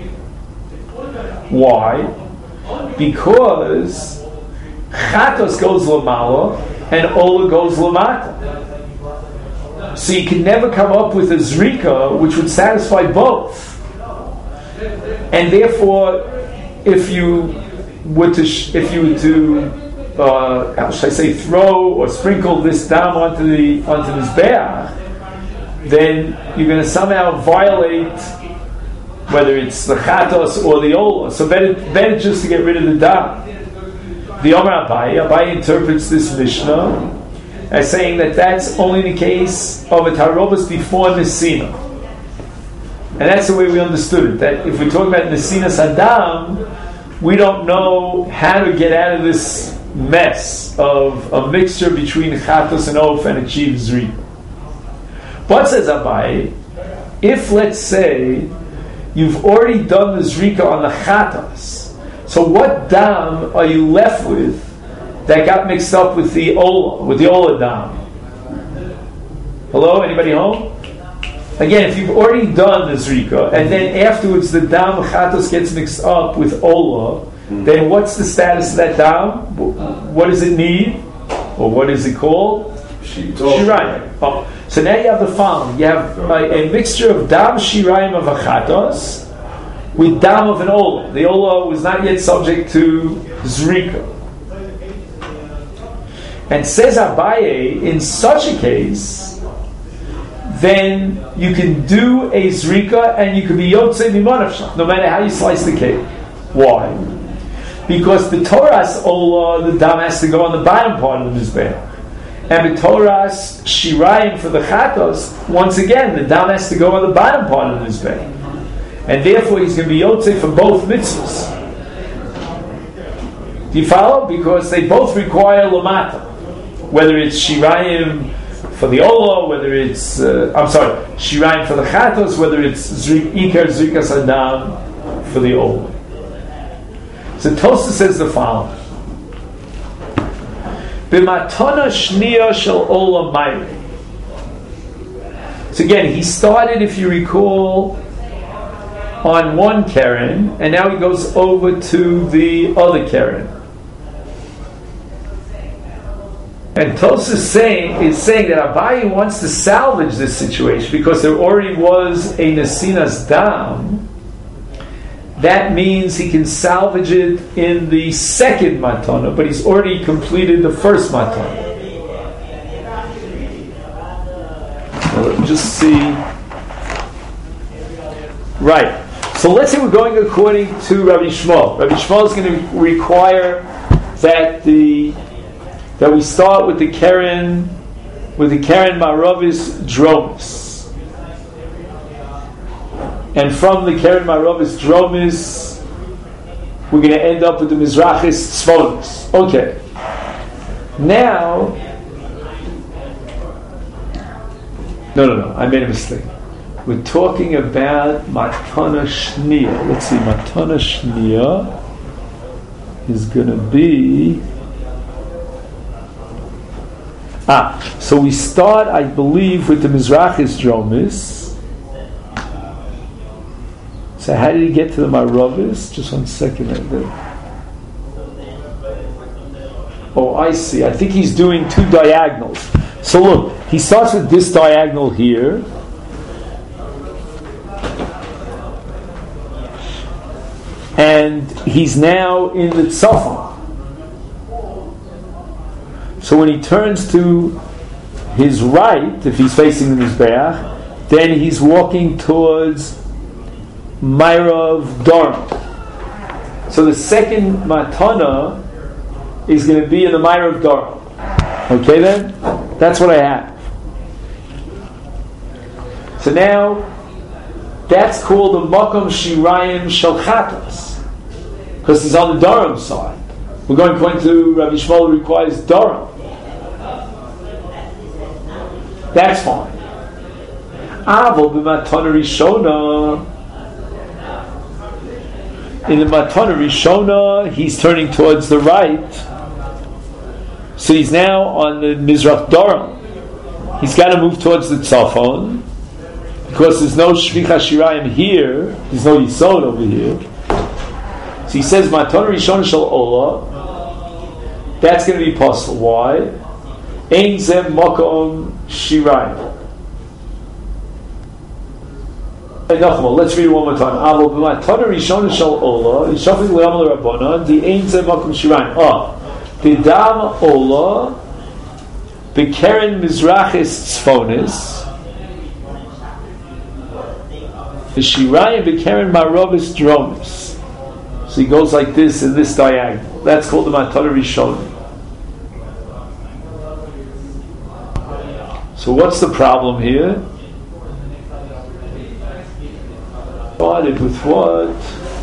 Why? Because chatos goes lamala and ola goes lamata. So you can never come up with a zrika which would satisfy both. And therefore, if you were to, sh- if you were to, uh, how should I say, throw or sprinkle this dam onto the onto this be'ah, then you're going to somehow violate whether it's the chatos or the ola. So better, better just to get rid of the dam. The Omar Abai, Abai interprets this Mishnah as saying that that's only the case of a tarobas before Nesina. And that's the way we understood it. That if we're talking about Nesina Saddam, we don't know how to get out of this mess of a mixture between Chatos and Oaf and achieve Zri. But says Abai, if let's say you've already done the Zrika on the Chatos, So what dam are you left with that got mixed up with the ola, with the ola dam? Hello, anybody home? Again, if you've already done the zrika, and then afterwards the dam chatos gets mixed up with ola, mm-hmm. then what's the status of that dam? What does it need? Or what is it called? Shirayim. Oh. So now you have the following. You have a, a mixture of dam shirayim of a chatos with dam of an ola. The ola was not yet subject to zrika. And says Abaye, in such a case, then you can do a zrika and you can be yotzei mimanavsha, no matter how you slice the cake. Why? Because the Torah's ola, the dam has to go on the bottom part of the mizbeach. And the Torah's shirayim for the chatos, once again, the dam has to go on the bottom part of the mizbeach. And therefore he's going to be yotzei for both mitzvahs. Do you follow? Because they both require lamata. Whether it's shirayim for the ola, whether it's uh, I'm sorry, shirayim for the chatos, whether it's zrik, ikar zrikas adam for the ola. So Tosafos says the following: B'matana shniya shel ola mayri. So again, he started, if you recall, on one keren, and now he goes over to the other keren. And Tosafos is saying, is saying that Abaye wants to salvage this situation because there already was a Nesinas Dam. That means he can salvage it in the second Matana, but he's already completed the first Matana. Now, let's just see. Right. So let's say we're going according to Rabbi Shmuel. Rabbi Shmuel is going to require that the that we start with the Keren, with the Keren Maravis Dromis. And from the Keren Maravis Dromis, we're going to end up with the Mizrachis Tzvonis. Okay. Now, no, no, no, I made a mistake. We're talking about Matana Shniya. Let's see, Matana Shniya is going to be... Ah, so we start, I believe, with the Mizrachis Dromis. So how did he get to the Maravis? Just one second. Oh, I see. I think he's doing two diagonals. So look, he starts with this diagonal here. And he's now in the Tzafon. So when he turns to his right, if he's facing the Mizbeach, then he's walking towards Myrav Dorm. So the second Matana is going to be in the Myrav Dorm. Okay then? That's what I have. So now, that's called the Makom Shirayim Shel Chatos. Because he's on the Durham side. We're going according to Rabbi Shmuel, who requires Durham. That's fine. Avol b'matana rishona. In the matana rishona, he's turning towards the right. So he's now on the Mizrach Durham. He's got to move towards the Tzafon. Because there's no Shvicha Shirayim here. There's no Yisod over here. So he says, Matana Rishon Shel Ola. That's going to be possible. Why? Ein Zem Makom Shirayim. Let's read it one more time. Avo b'matana Rishon Shel Ola. Yishafik le'amal Rabbanan. The Ein Zem Makom Shirayim. Ah. The Dam Ola. The Keren Mizrachis Tzfonis. The Shirayim B'Keren Maravis Dromis. So he goes like this in this diagonal. That's called the Matana Rishon. So what's the problem here? Started with what?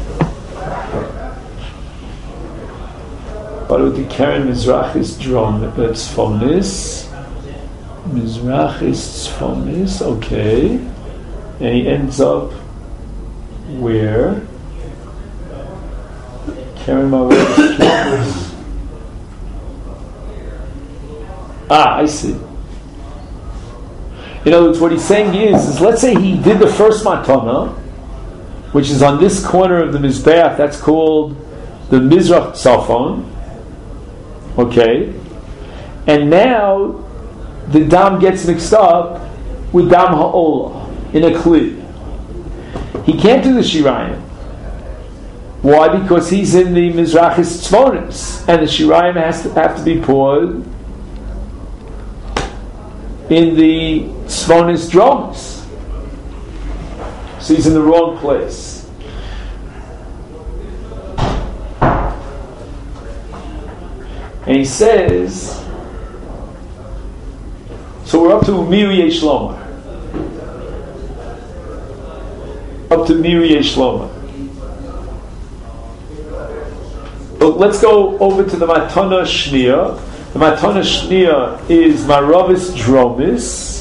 Started with the Keren Mizrachis Tzfonis. Mizrachis Tzfonis. Okay. And he ends up where? Karen Mawar. Ah, I see. In other words, what he's saying is, is let's say he did the first matana, which is on this corner of the Mizbeach, that's called the Mizrach Tzafon. Okay? And now the dam gets mixed up with dam ha'olah in a kli. He can't do the shirayim. Why? Because he's in the Mizrachis Tzvonis, and the shirayim has to have to be poured in the Tzvonis Dromis. So he's in the wrong place. And he says, so we're up to Miri Yesh Lomar. Up to Miri Yesh Lomar. So let's go over to the Matana Shnia. The Matana Shnia is Maravis Dromis,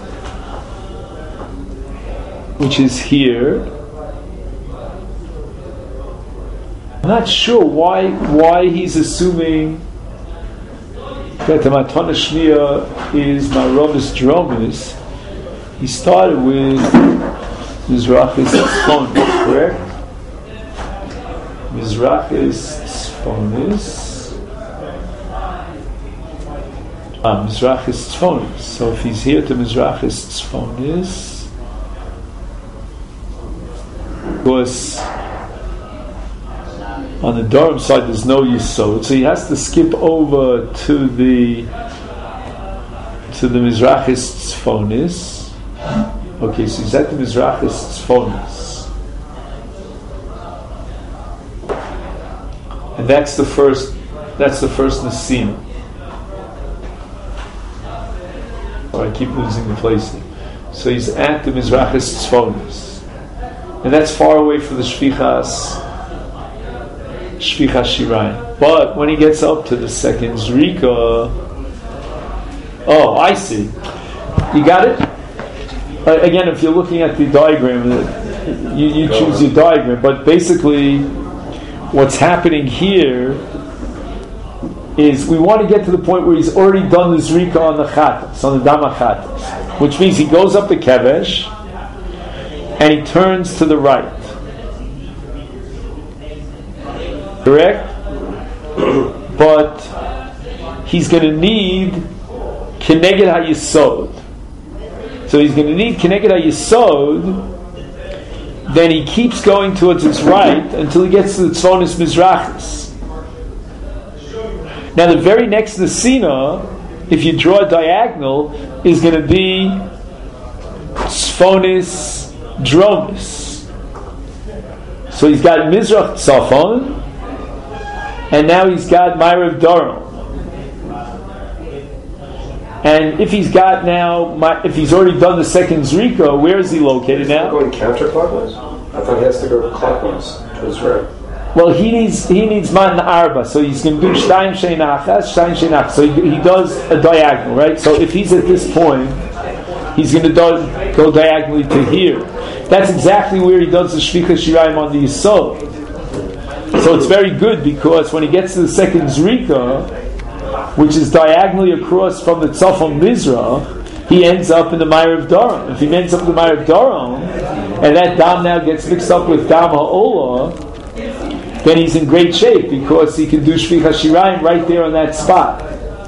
which is here. I'm not sure why why he's assuming that the Matana Shnia is Maravis Dromis. He started with Mizrachis Tzfonis, correct? Mizrachis Tzfonis. Ah, Mizrachis Tzfonis. So if he's here to Mizrachis Tzfonis, because on the Durham side there's no Yisod, so he has to skip over to the to the Mizrachis Tzfonis. Okay, so he's at the Mizrachis Tzfonis, and that's the first. That's the first Nesina. Oh, I keep losing the placing. So he's at the Mizrachis Tzfonis, and that's far away from the Shvichas Shvichas Shirayim. But when he gets up to the second Zrika, oh, I see. You got it? Uh, again, if you're looking at the diagram, uh, you, you choose your diagram. But basically, what's happening here is we want to get to the point where he's already done the Zrika on the Chatas, on the Dama Chatas, which means he goes up the Kevesh and he turns to the right. Correct? But he's going to need Keneged HaYisod. So he's going to need Keneged HaYisod. Then he keeps going towards his right until he gets to the Tzvonis Mizrachis. Now the very next Nesina, if you draw a diagonal, is going to be Tzvonis Dromis. So he's got Mizrach Tzafon, and now he's got Ma'ariv Darom. And if he's got now, if he's already done the second Zrika, where is he located now? Going counterclockwise? I thought he has to go clockwise to his right. Well, he needs he needs Matan Arba, so he's going to do Shtayim Sheinachas, Shtayim Sheinachas. So he, he does a diagonal, right? So if he's at this point, he's going to do, go diagonally to here. That's exactly where he does the Shvichas Shirayim on the Yisod. So it's very good because when he gets to the second Zrika, which is diagonally across from the Tzafon Mizrach, he ends up in the Ma'ariv Darom. If he ends up in the Ma'ariv Darom, and that Dam now gets mixed up with Dam HaOlah, then he's in great shape because he can do Shvichas Shirayim right there on that spot.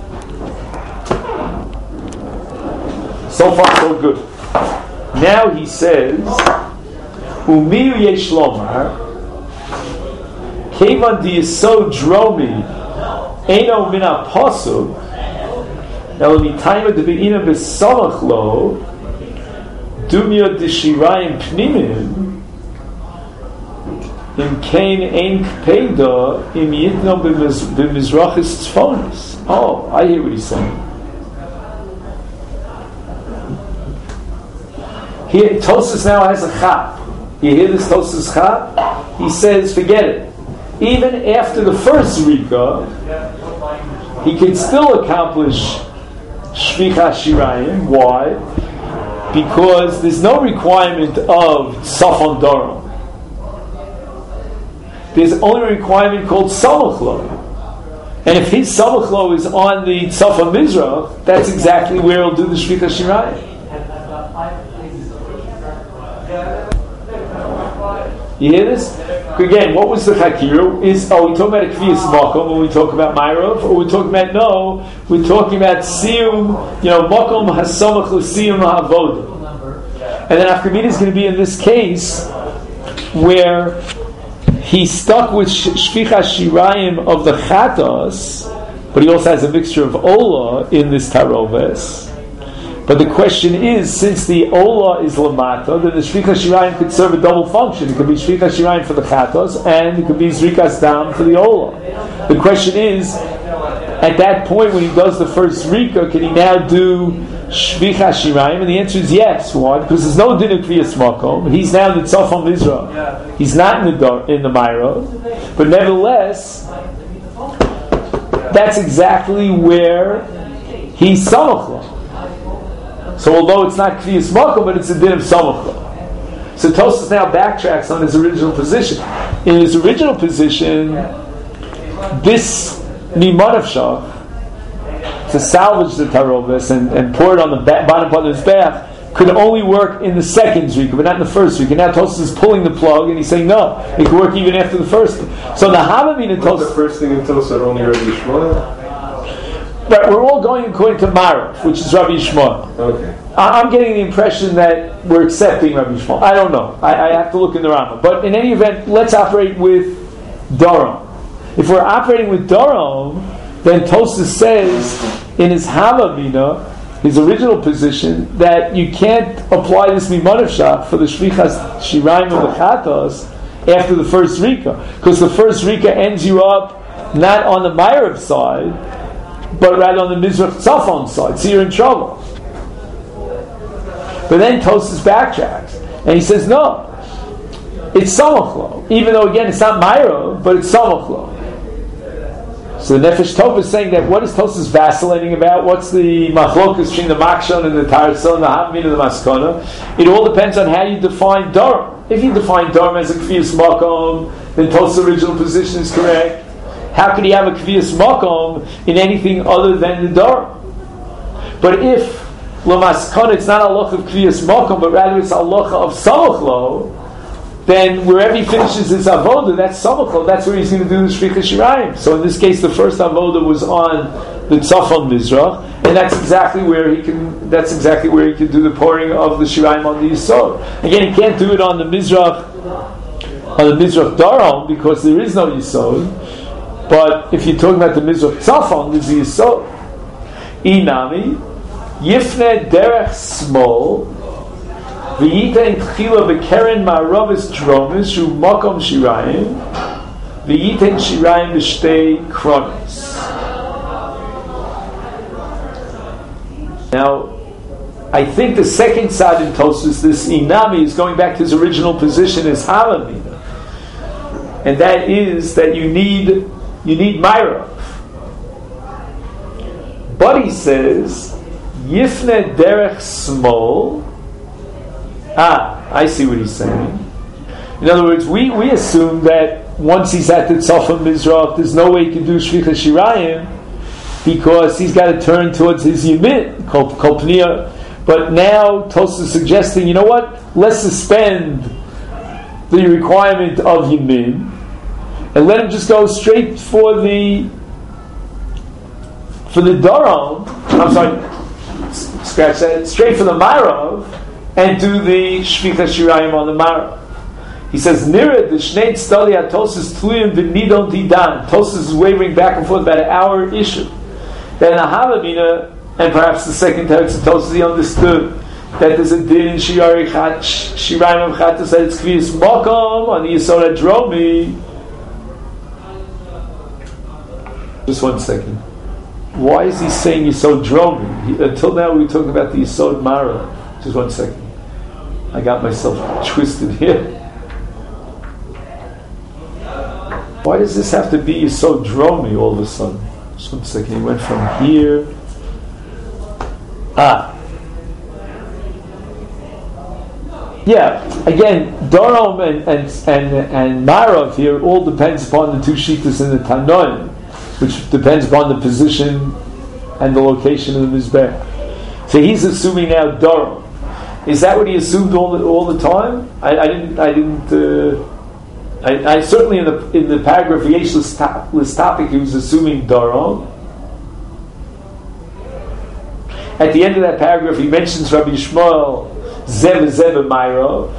So far, so good. Now he says, Umir Yesh Lomar, Kevan di Yisod Dromi, Eino min ha-pasuk, Elomitayma de be'ina b'samach lo, Dumya de Shirayim pnimim, Im kain ein kpeda, Im yitno b'mizrachis tzfonis. Oh, I hear what he's saying. Here, Tosas now has a chap. You hear this Tosas chap? He says, forget it. Even after the first Zrika, he can still accomplish Shvichas Shirayim. Why? Because there's no requirement of Tzafon Darom. there's only a requirement called samach lo. And if his samach lo is on the Tzafon Mizrach, that's exactly where he'll do the Shvicha Shirayim. You hear this? Again, what was the Chakir? Is are we talking about a Kviyas Makom when we talk about Ma'arav? Or we're talking about, no, we're talking about Siyum, you know, Makom HaSamach L'Siyum HaAvodah. And then Afkamina is going to be in this case where he's stuck with Shvicha Shirayim of the Chatos, but he also has a mixture of Ola in this Taroves. But the question is, since the Ola is Lamata, then the Shvicha Shirayim could serve a double function. It could be Shvicha Shirayim for the Chatos, and it could be Zrikas Dam for the Ola. The question is, at that point when he does the first Rika, can he now do Shvicha Shirayim? And the answer is yes. Why? Because there's no din of Kriyas Makom. He's now in the Tzafon Mizrach. He's not in the in the Ma'arav. But nevertheless, that's exactly where he's Samach lo. So although it's not Kriyas Makom, but it's a din of Samach lo. So Tosfos now backtracks on his original position. In his original position, this Niman of Shach, to salvage the Taroves and, and pour it on the ba- bottom part of his bath, could only work in the second Zrika, but not in the first Zrika. Now Tosfos is pulling the plug and he's saying no, it can work even after the first. So the Havamina in Tosfos. The first thing in Tosfos that only Rabbi Yishmael? Right, we're all going according to Marav, which is Rabbi Yishmael. Okay. I, I'm getting the impression that we're accepting Rabbi Yishmael. I don't know. I, I have to look in the Rambam. But in any event, let's operate with Daram. If we're operating with Daram, then Tosfos says in his Havamina, his original position, that you can't apply this Miman of Shach for the Shvichas Shirayim of the Chatos after the first Rika, because the first Rika ends you up not on the Ma'arav side, but rather on the Mizrach Tzafon side, so you're in trouble. But then Tosfos backtracks, and he says, no, it's Samach lo, even though again it's not Ma'arav, but it's Samach lo. So the Nefesh Tov is saying that what is Tosfos vacillating about? What's the machlokas between the Makshon and the Tarzon and the Havamina and the Maskana? It all depends on how you define Daram. If you define Daram as a Kviyas Makom, then Tosfos' original position is correct. How could he have a Kviyas Makom in anything other than the Daram? But if Lamaskana, it's not a halacha of Kviyas Makom, but rather it's a halacha of Samach lo, then wherever he finishes his avoda, that's Samach lo, that's where he's going to do the Shvicha Shirayim. So in this case, the first avoda was on the Tzafon Mizrach, and that's exactly where he can. That's exactly where he can do the pouring of the Shirayim on the Yisod. Again, he can't do it on the Mizrach, on the Mizrach Daram, because there is no Yisod. But if you're talking about the Mizrach Tzafon, there's the Yisod. Inami Yifne Derech Smol. V'yita in tchila b'keren ma'aravis dromis shu makom shirayim v'yita in shirayim b'shtei kronis. Now, I think the second side in Tosfos, this Inami, is going back to his original position as Havamina, and that is that you need you need Ma'arav. But he says Yifne derech smol. Ah, I see what he's saying. In other words, we, we assume that once he's at the Tzafon Mizrach, there's no way he can do Shvicha Shirayim because he's got to turn towards his Yimit, Kol Pniya. But now Tosfos is suggesting, you know what? Let's suspend the requirement of Yimim and let him just go straight for the for the Daram. I'm sorry, scratch that. Straight for the Ma'arav. And do the Shvicha Shirayim on the Ma'arav. He says, Nira, the Shnei Tztali HaTosfos Tluyim V'nidon Didan. Tosfos is wavering back and forth about an hour issue. That in the Havamina, and perhaps the second text of Tosfos, he understood that there's a din in Shirayim of Chatos that it's Kviyas Makom on the Yisod HaDromi. Just one second. Why is he saying Yisod Dromi? He, until now we were talking about the Yisod Ma'arav. Just one second. I got myself twisted here. Why does this have to be so dromy all of a sudden? Just one second. He went from here. Ah. Yeah, again, Dorom and and and, and Marav here all depends upon the two shittas in the Tanoim, which depends upon the position and the location of the Mizbech. So he's assuming now Dorom. Is that what he assumed all the, all the time? I, I didn't. I didn't. Uh, I, I certainly in the in the paragraph Yesh Listapik he was assuming Dorom. At the end of that paragraph, he mentions Rabbi Yishmael Zev Zev Ma'irav.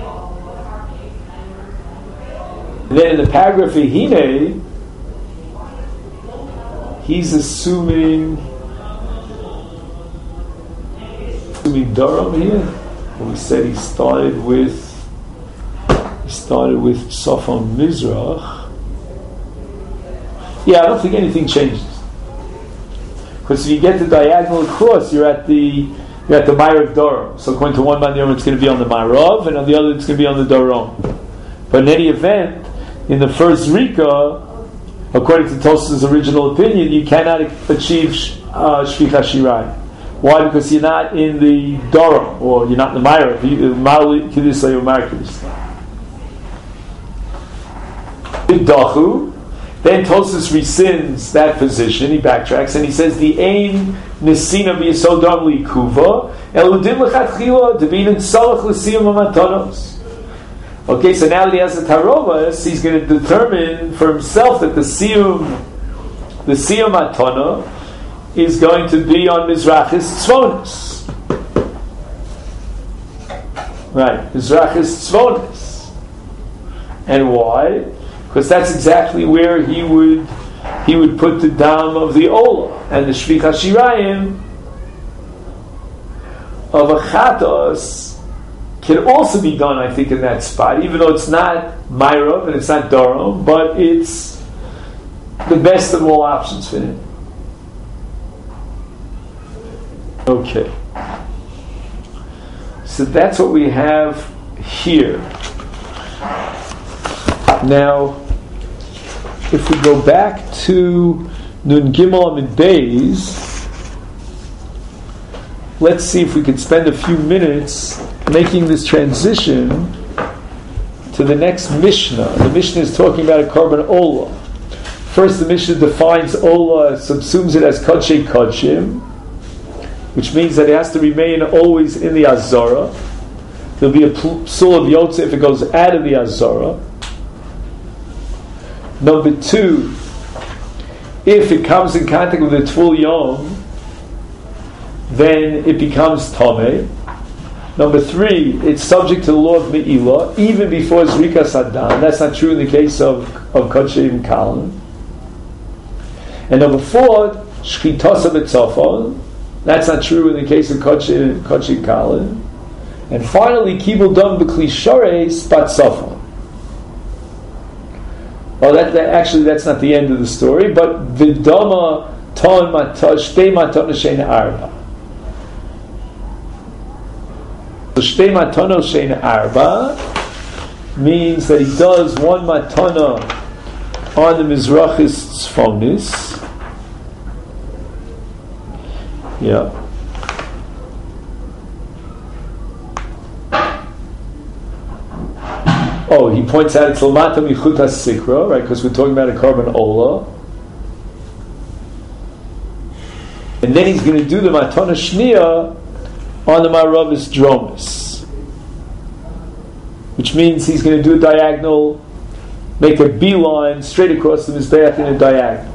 And then in the paragraph Hine, he's assuming assuming Dorom here. We said he started with he started with Safon Mizrach. Yeah, I don't think anything changes. Because if you get the diagonal across, you're at the you're at the Ma'irav Dorom. So according to one Mandiram, it's going to be on the Ma'irav, and on the other, it's going to be on the Dorom. But in any event, in the first Rika, according to Tosafos' original opinion, you cannot achieve uh, Shvicha Shirai. Why? Because you're not in the Dorom, or you're not in the Ma'irav. Ma'al Kiddusa or Mar Kiddusa. Dachu. Then Tosafos rescinds that position. He backtracks and he says the ain nesina v'yisodam li'kuva eludim lechatchila devinin salach l'siyum amatonos. Okay, so now that he has the tarovas, he's going to determine for himself that the siyum, the siyum atona, is going to be on mizrachis tzvonis. Right, mizrachis tzvonis. And why? Because that's exactly where he would he would put the dam of the Ola and the Shvicha Shirayim of a Chatos can also be done, I think, in that spot, even though it's not Ma'irav and it's not Dorom, but it's the best of all options for him. Okay. So that's what we have here. Now, if we go back to Nun Gimel Amid Beis, let's see if we could spend a few minutes making this transition to the next Mishnah. The Mishnah is talking about a Korban Ola. First, the Mishnah defines Ola, subsumes it as Kodshei Kodshim, which means that it has to remain always in the Azara. There'll be a psul of Yotze if it goes out of the Azara. Number two, if it comes in contact with the Tvul Yom, then it becomes Tomei. Number three, it's subject to the law of Me'ilah, even before Zrika Saddam. That's not true in the case of, of Kodshei and Kalan. And number four, Shchitasa B'tzafon. That's not true in the case of Kodshei and Kalan. And finally, Kibul Dam B'Kli Shareis Batzafon. Well, that, that actually that's not the end of the story, but Vidama Ton Matah Shtei Matah Shein Arba. So Shtei Matah Shein Arba means that he does one matana on the Mizrachis Tzfonis. Yeah. Oh, he points out it's Lamata Michuta Sikra, right? Because we're talking about a Korban Ola. And then he's going to do the Matana Shnia on the Maravis Dromis. Which means he's going to do a diagonal, make a beeline straight across the Mizbeach in a diagonal.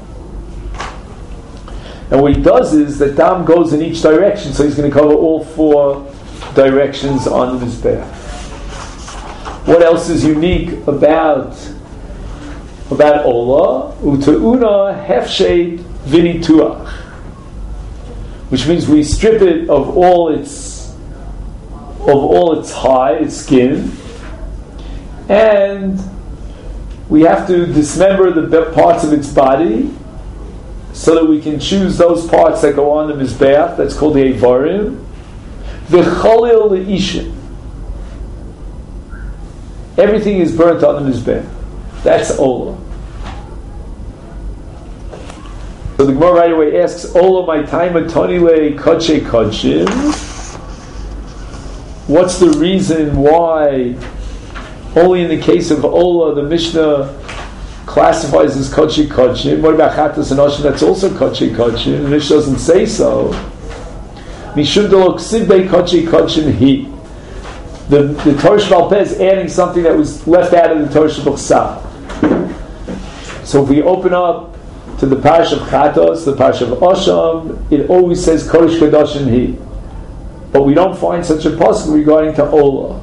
And what he does is that Dam goes in each direction, so he's going to cover all four directions on the Mizbeach. What else is unique about about Ola? Uteuna hefshet vinituach, which means we strip it of all its of all its hide, its skin, and we have to dismember the parts of its body so that we can choose those parts that go on the mizbeach. That's called the Eivarim. V'cholil le'ishin. Everything is burnt on the Mizbech. That's Ola. So the Gemara right away asks, Ola my time atoni le kodshei kodshim. what's the reason why only in the case of Ola the Mishnah classifies as Kochi Kochim? What about Chatas and Oshim? That's also Kochi Kochim. The Mishnah doesn't say so. Mishum Delok Sibbe Kochi Kochim He. The the Torah Shebal Peh is adding something that was left out of the Torah Shebal Chsav. So if we open up to the Parish of Chatos, the Parish of Osham, it always says Kodesh Kedoshim He. But we don't find such a pasuk regarding to Ola.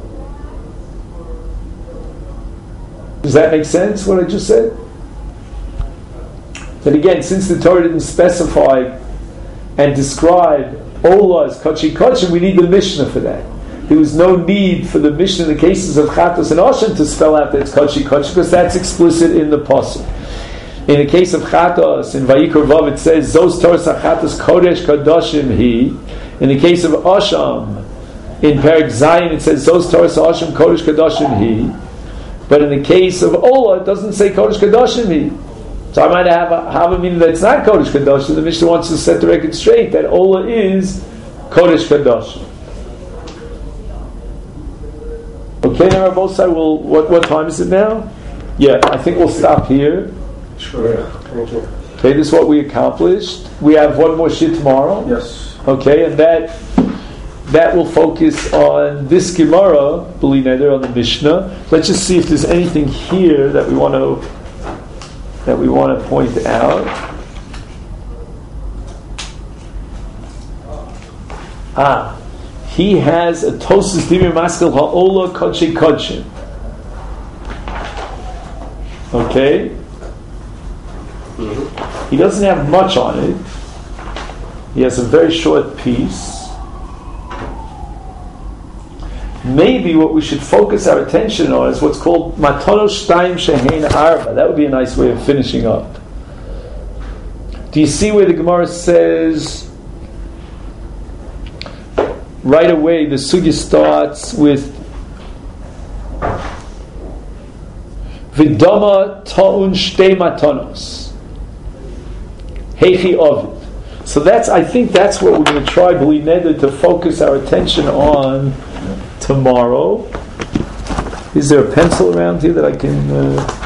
Does that make sense, what I just said? But again, since the Torah didn't specify and describe Ola as Kochi Kochim, we need the Mishnah for that. There was no need for the Mishnah in the cases of Chatos and Osham to spell out that it's Kochi Kochim, because that's explicit in the pasuk. In the case of Chatos, in Vayikra Vav, it says, Zos Torah Chatos Kodesh Kadoshim He. In the case of Osham, in Perek Zayin, it says, Zos Torah Osham Kodesh Kadoshim He. But in the case of Ola, it doesn't say Kodesh Kadoshim He. So I might have a, have a meaning that it's not Kodesh Kadoshim. The Mishnah wants to set the record straight, that Ola is Kodesh Kadoshim. Okay, now both sides will, what, what time is it now? Yeah, I think we'll stop here. Sure. Thank you. Okay, this is what we accomplished. We have one more shit tomorrow. Yes. Okay, and that that will focus on this Gemara, B'li Neder, on the Mishnah. Let's just see if there's anything here that we want to that we want to point out. Ah, he has a Tosus Dimir Maskil Ha'ola Kochi Kochim. Okay. He doesn't have much on it. He has a very short piece. Maybe what we should focus our attention on is what's called Matonos Shtayim Shehein Arba. That would be a nice way of finishing up. Do you see where the Gemara says right away the sugya starts with Vidama Ta'un Shtei Matonos. Heichi Ovid. So that's, I think that's what we're going to try, B'li Neder, to focus our attention on tomorrow. Is there a pencil around here that I can... Uh